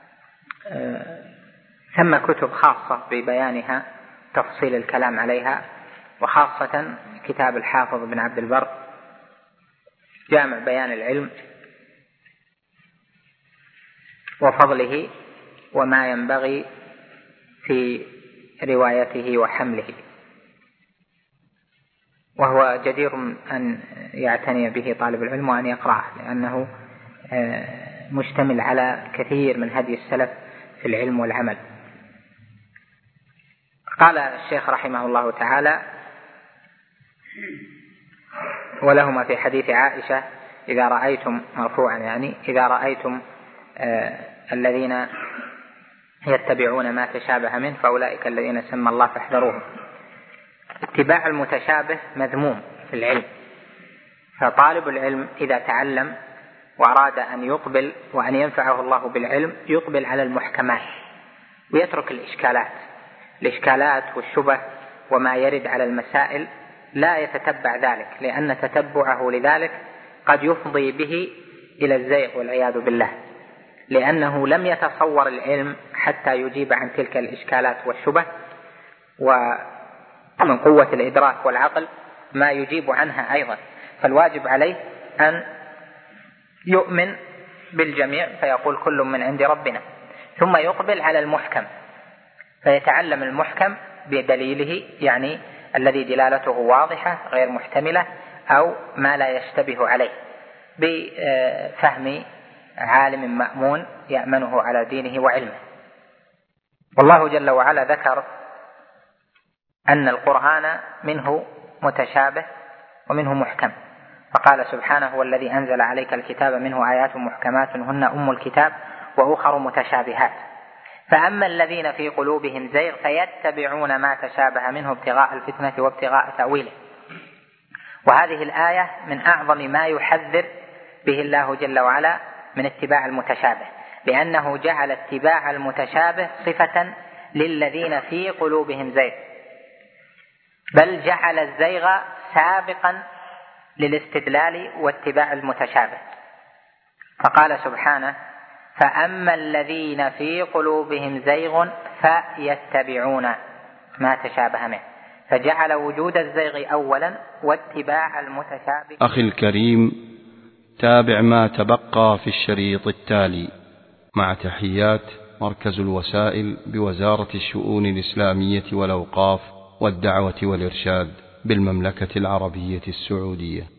ثم كتب خاصة ببيانها تفصيل الكلام عليها، وخاصة كتاب الحافظ بن عبد البر جامع بيان العلم وفضله وما ينبغي في روايته وحمله، وهو جدير أن يعتني به طالب العلم وأن يقرأه لأنه مشتمل على كثير من هدي السلف في العلم والعمل. قال الشيخ رحمه الله تعالى: ولهما في حديث عائشة إذا رأيتم مرفوعا يعني إذا رأيتم آه الذين يتبعون ما تشابه منه فأولئك الذين سمى الله فاحذروهم. اتباع المتشابه مذموم في العلم، فطالب العلم إذا تعلم وأراد أن يقبل وأن ينفعه الله بالعلم يقبل على المحكمات ويترك الإشكالات الإشكالات والشبه وما يرد على المسائل، لا يتتبع ذلك، لأن تتبعه لذلك قد يفضي به إلى الزيغ والعياذ بالله، لأنه لم يتصور العلم حتى يجيب عن تلك الإشكالات والشبه، ومن قوة الإدراك والعقل ما يجيب عنها أيضا. فالواجب عليه أن يؤمن بالجميع فيقول كل من عند ربنا، ثم يقبل على المحكم فيتعلم المحكم بدليله، يعني الذي دلالته واضحة غير محتملة أو ما لا يشتبه عليه، بفهم عالم مأمون يأمنه على دينه وعلمه. والله جل وعلا ذكر أن القرآن منه متشابه ومنه محكم، فقال سبحانه: والذي أنزل عليك الكتاب منه آيات محكمات هن أم الكتاب وأخر متشابهات، فأما الذين في قلوبهم زيغ فيتبعون ما تشابه منه ابتغاء الفتنة وابتغاء تأويله. وهذه الآية من أعظم ما يحذر به الله جل وعلا من اتباع المتشابه، لأنه جعل اتباع المتشابه صفة للذين في قلوبهم زيغ، بل جعل الزيغ سابقا للاستدلال واتباع المتشابه، فقال سبحانه: فأما الذين في قلوبهم زيغ فيتبعون ما تشابه منه، فجعل وجود الزيغ أولا واتباع المتشابه. أخي الكريم، تابع ما تبقى في الشريط التالي مع تحيات مركز الوسائل بوزارة الشؤون الإسلامية والأوقاف والدعوة والإرشاد بالمملكة العربية السعودية.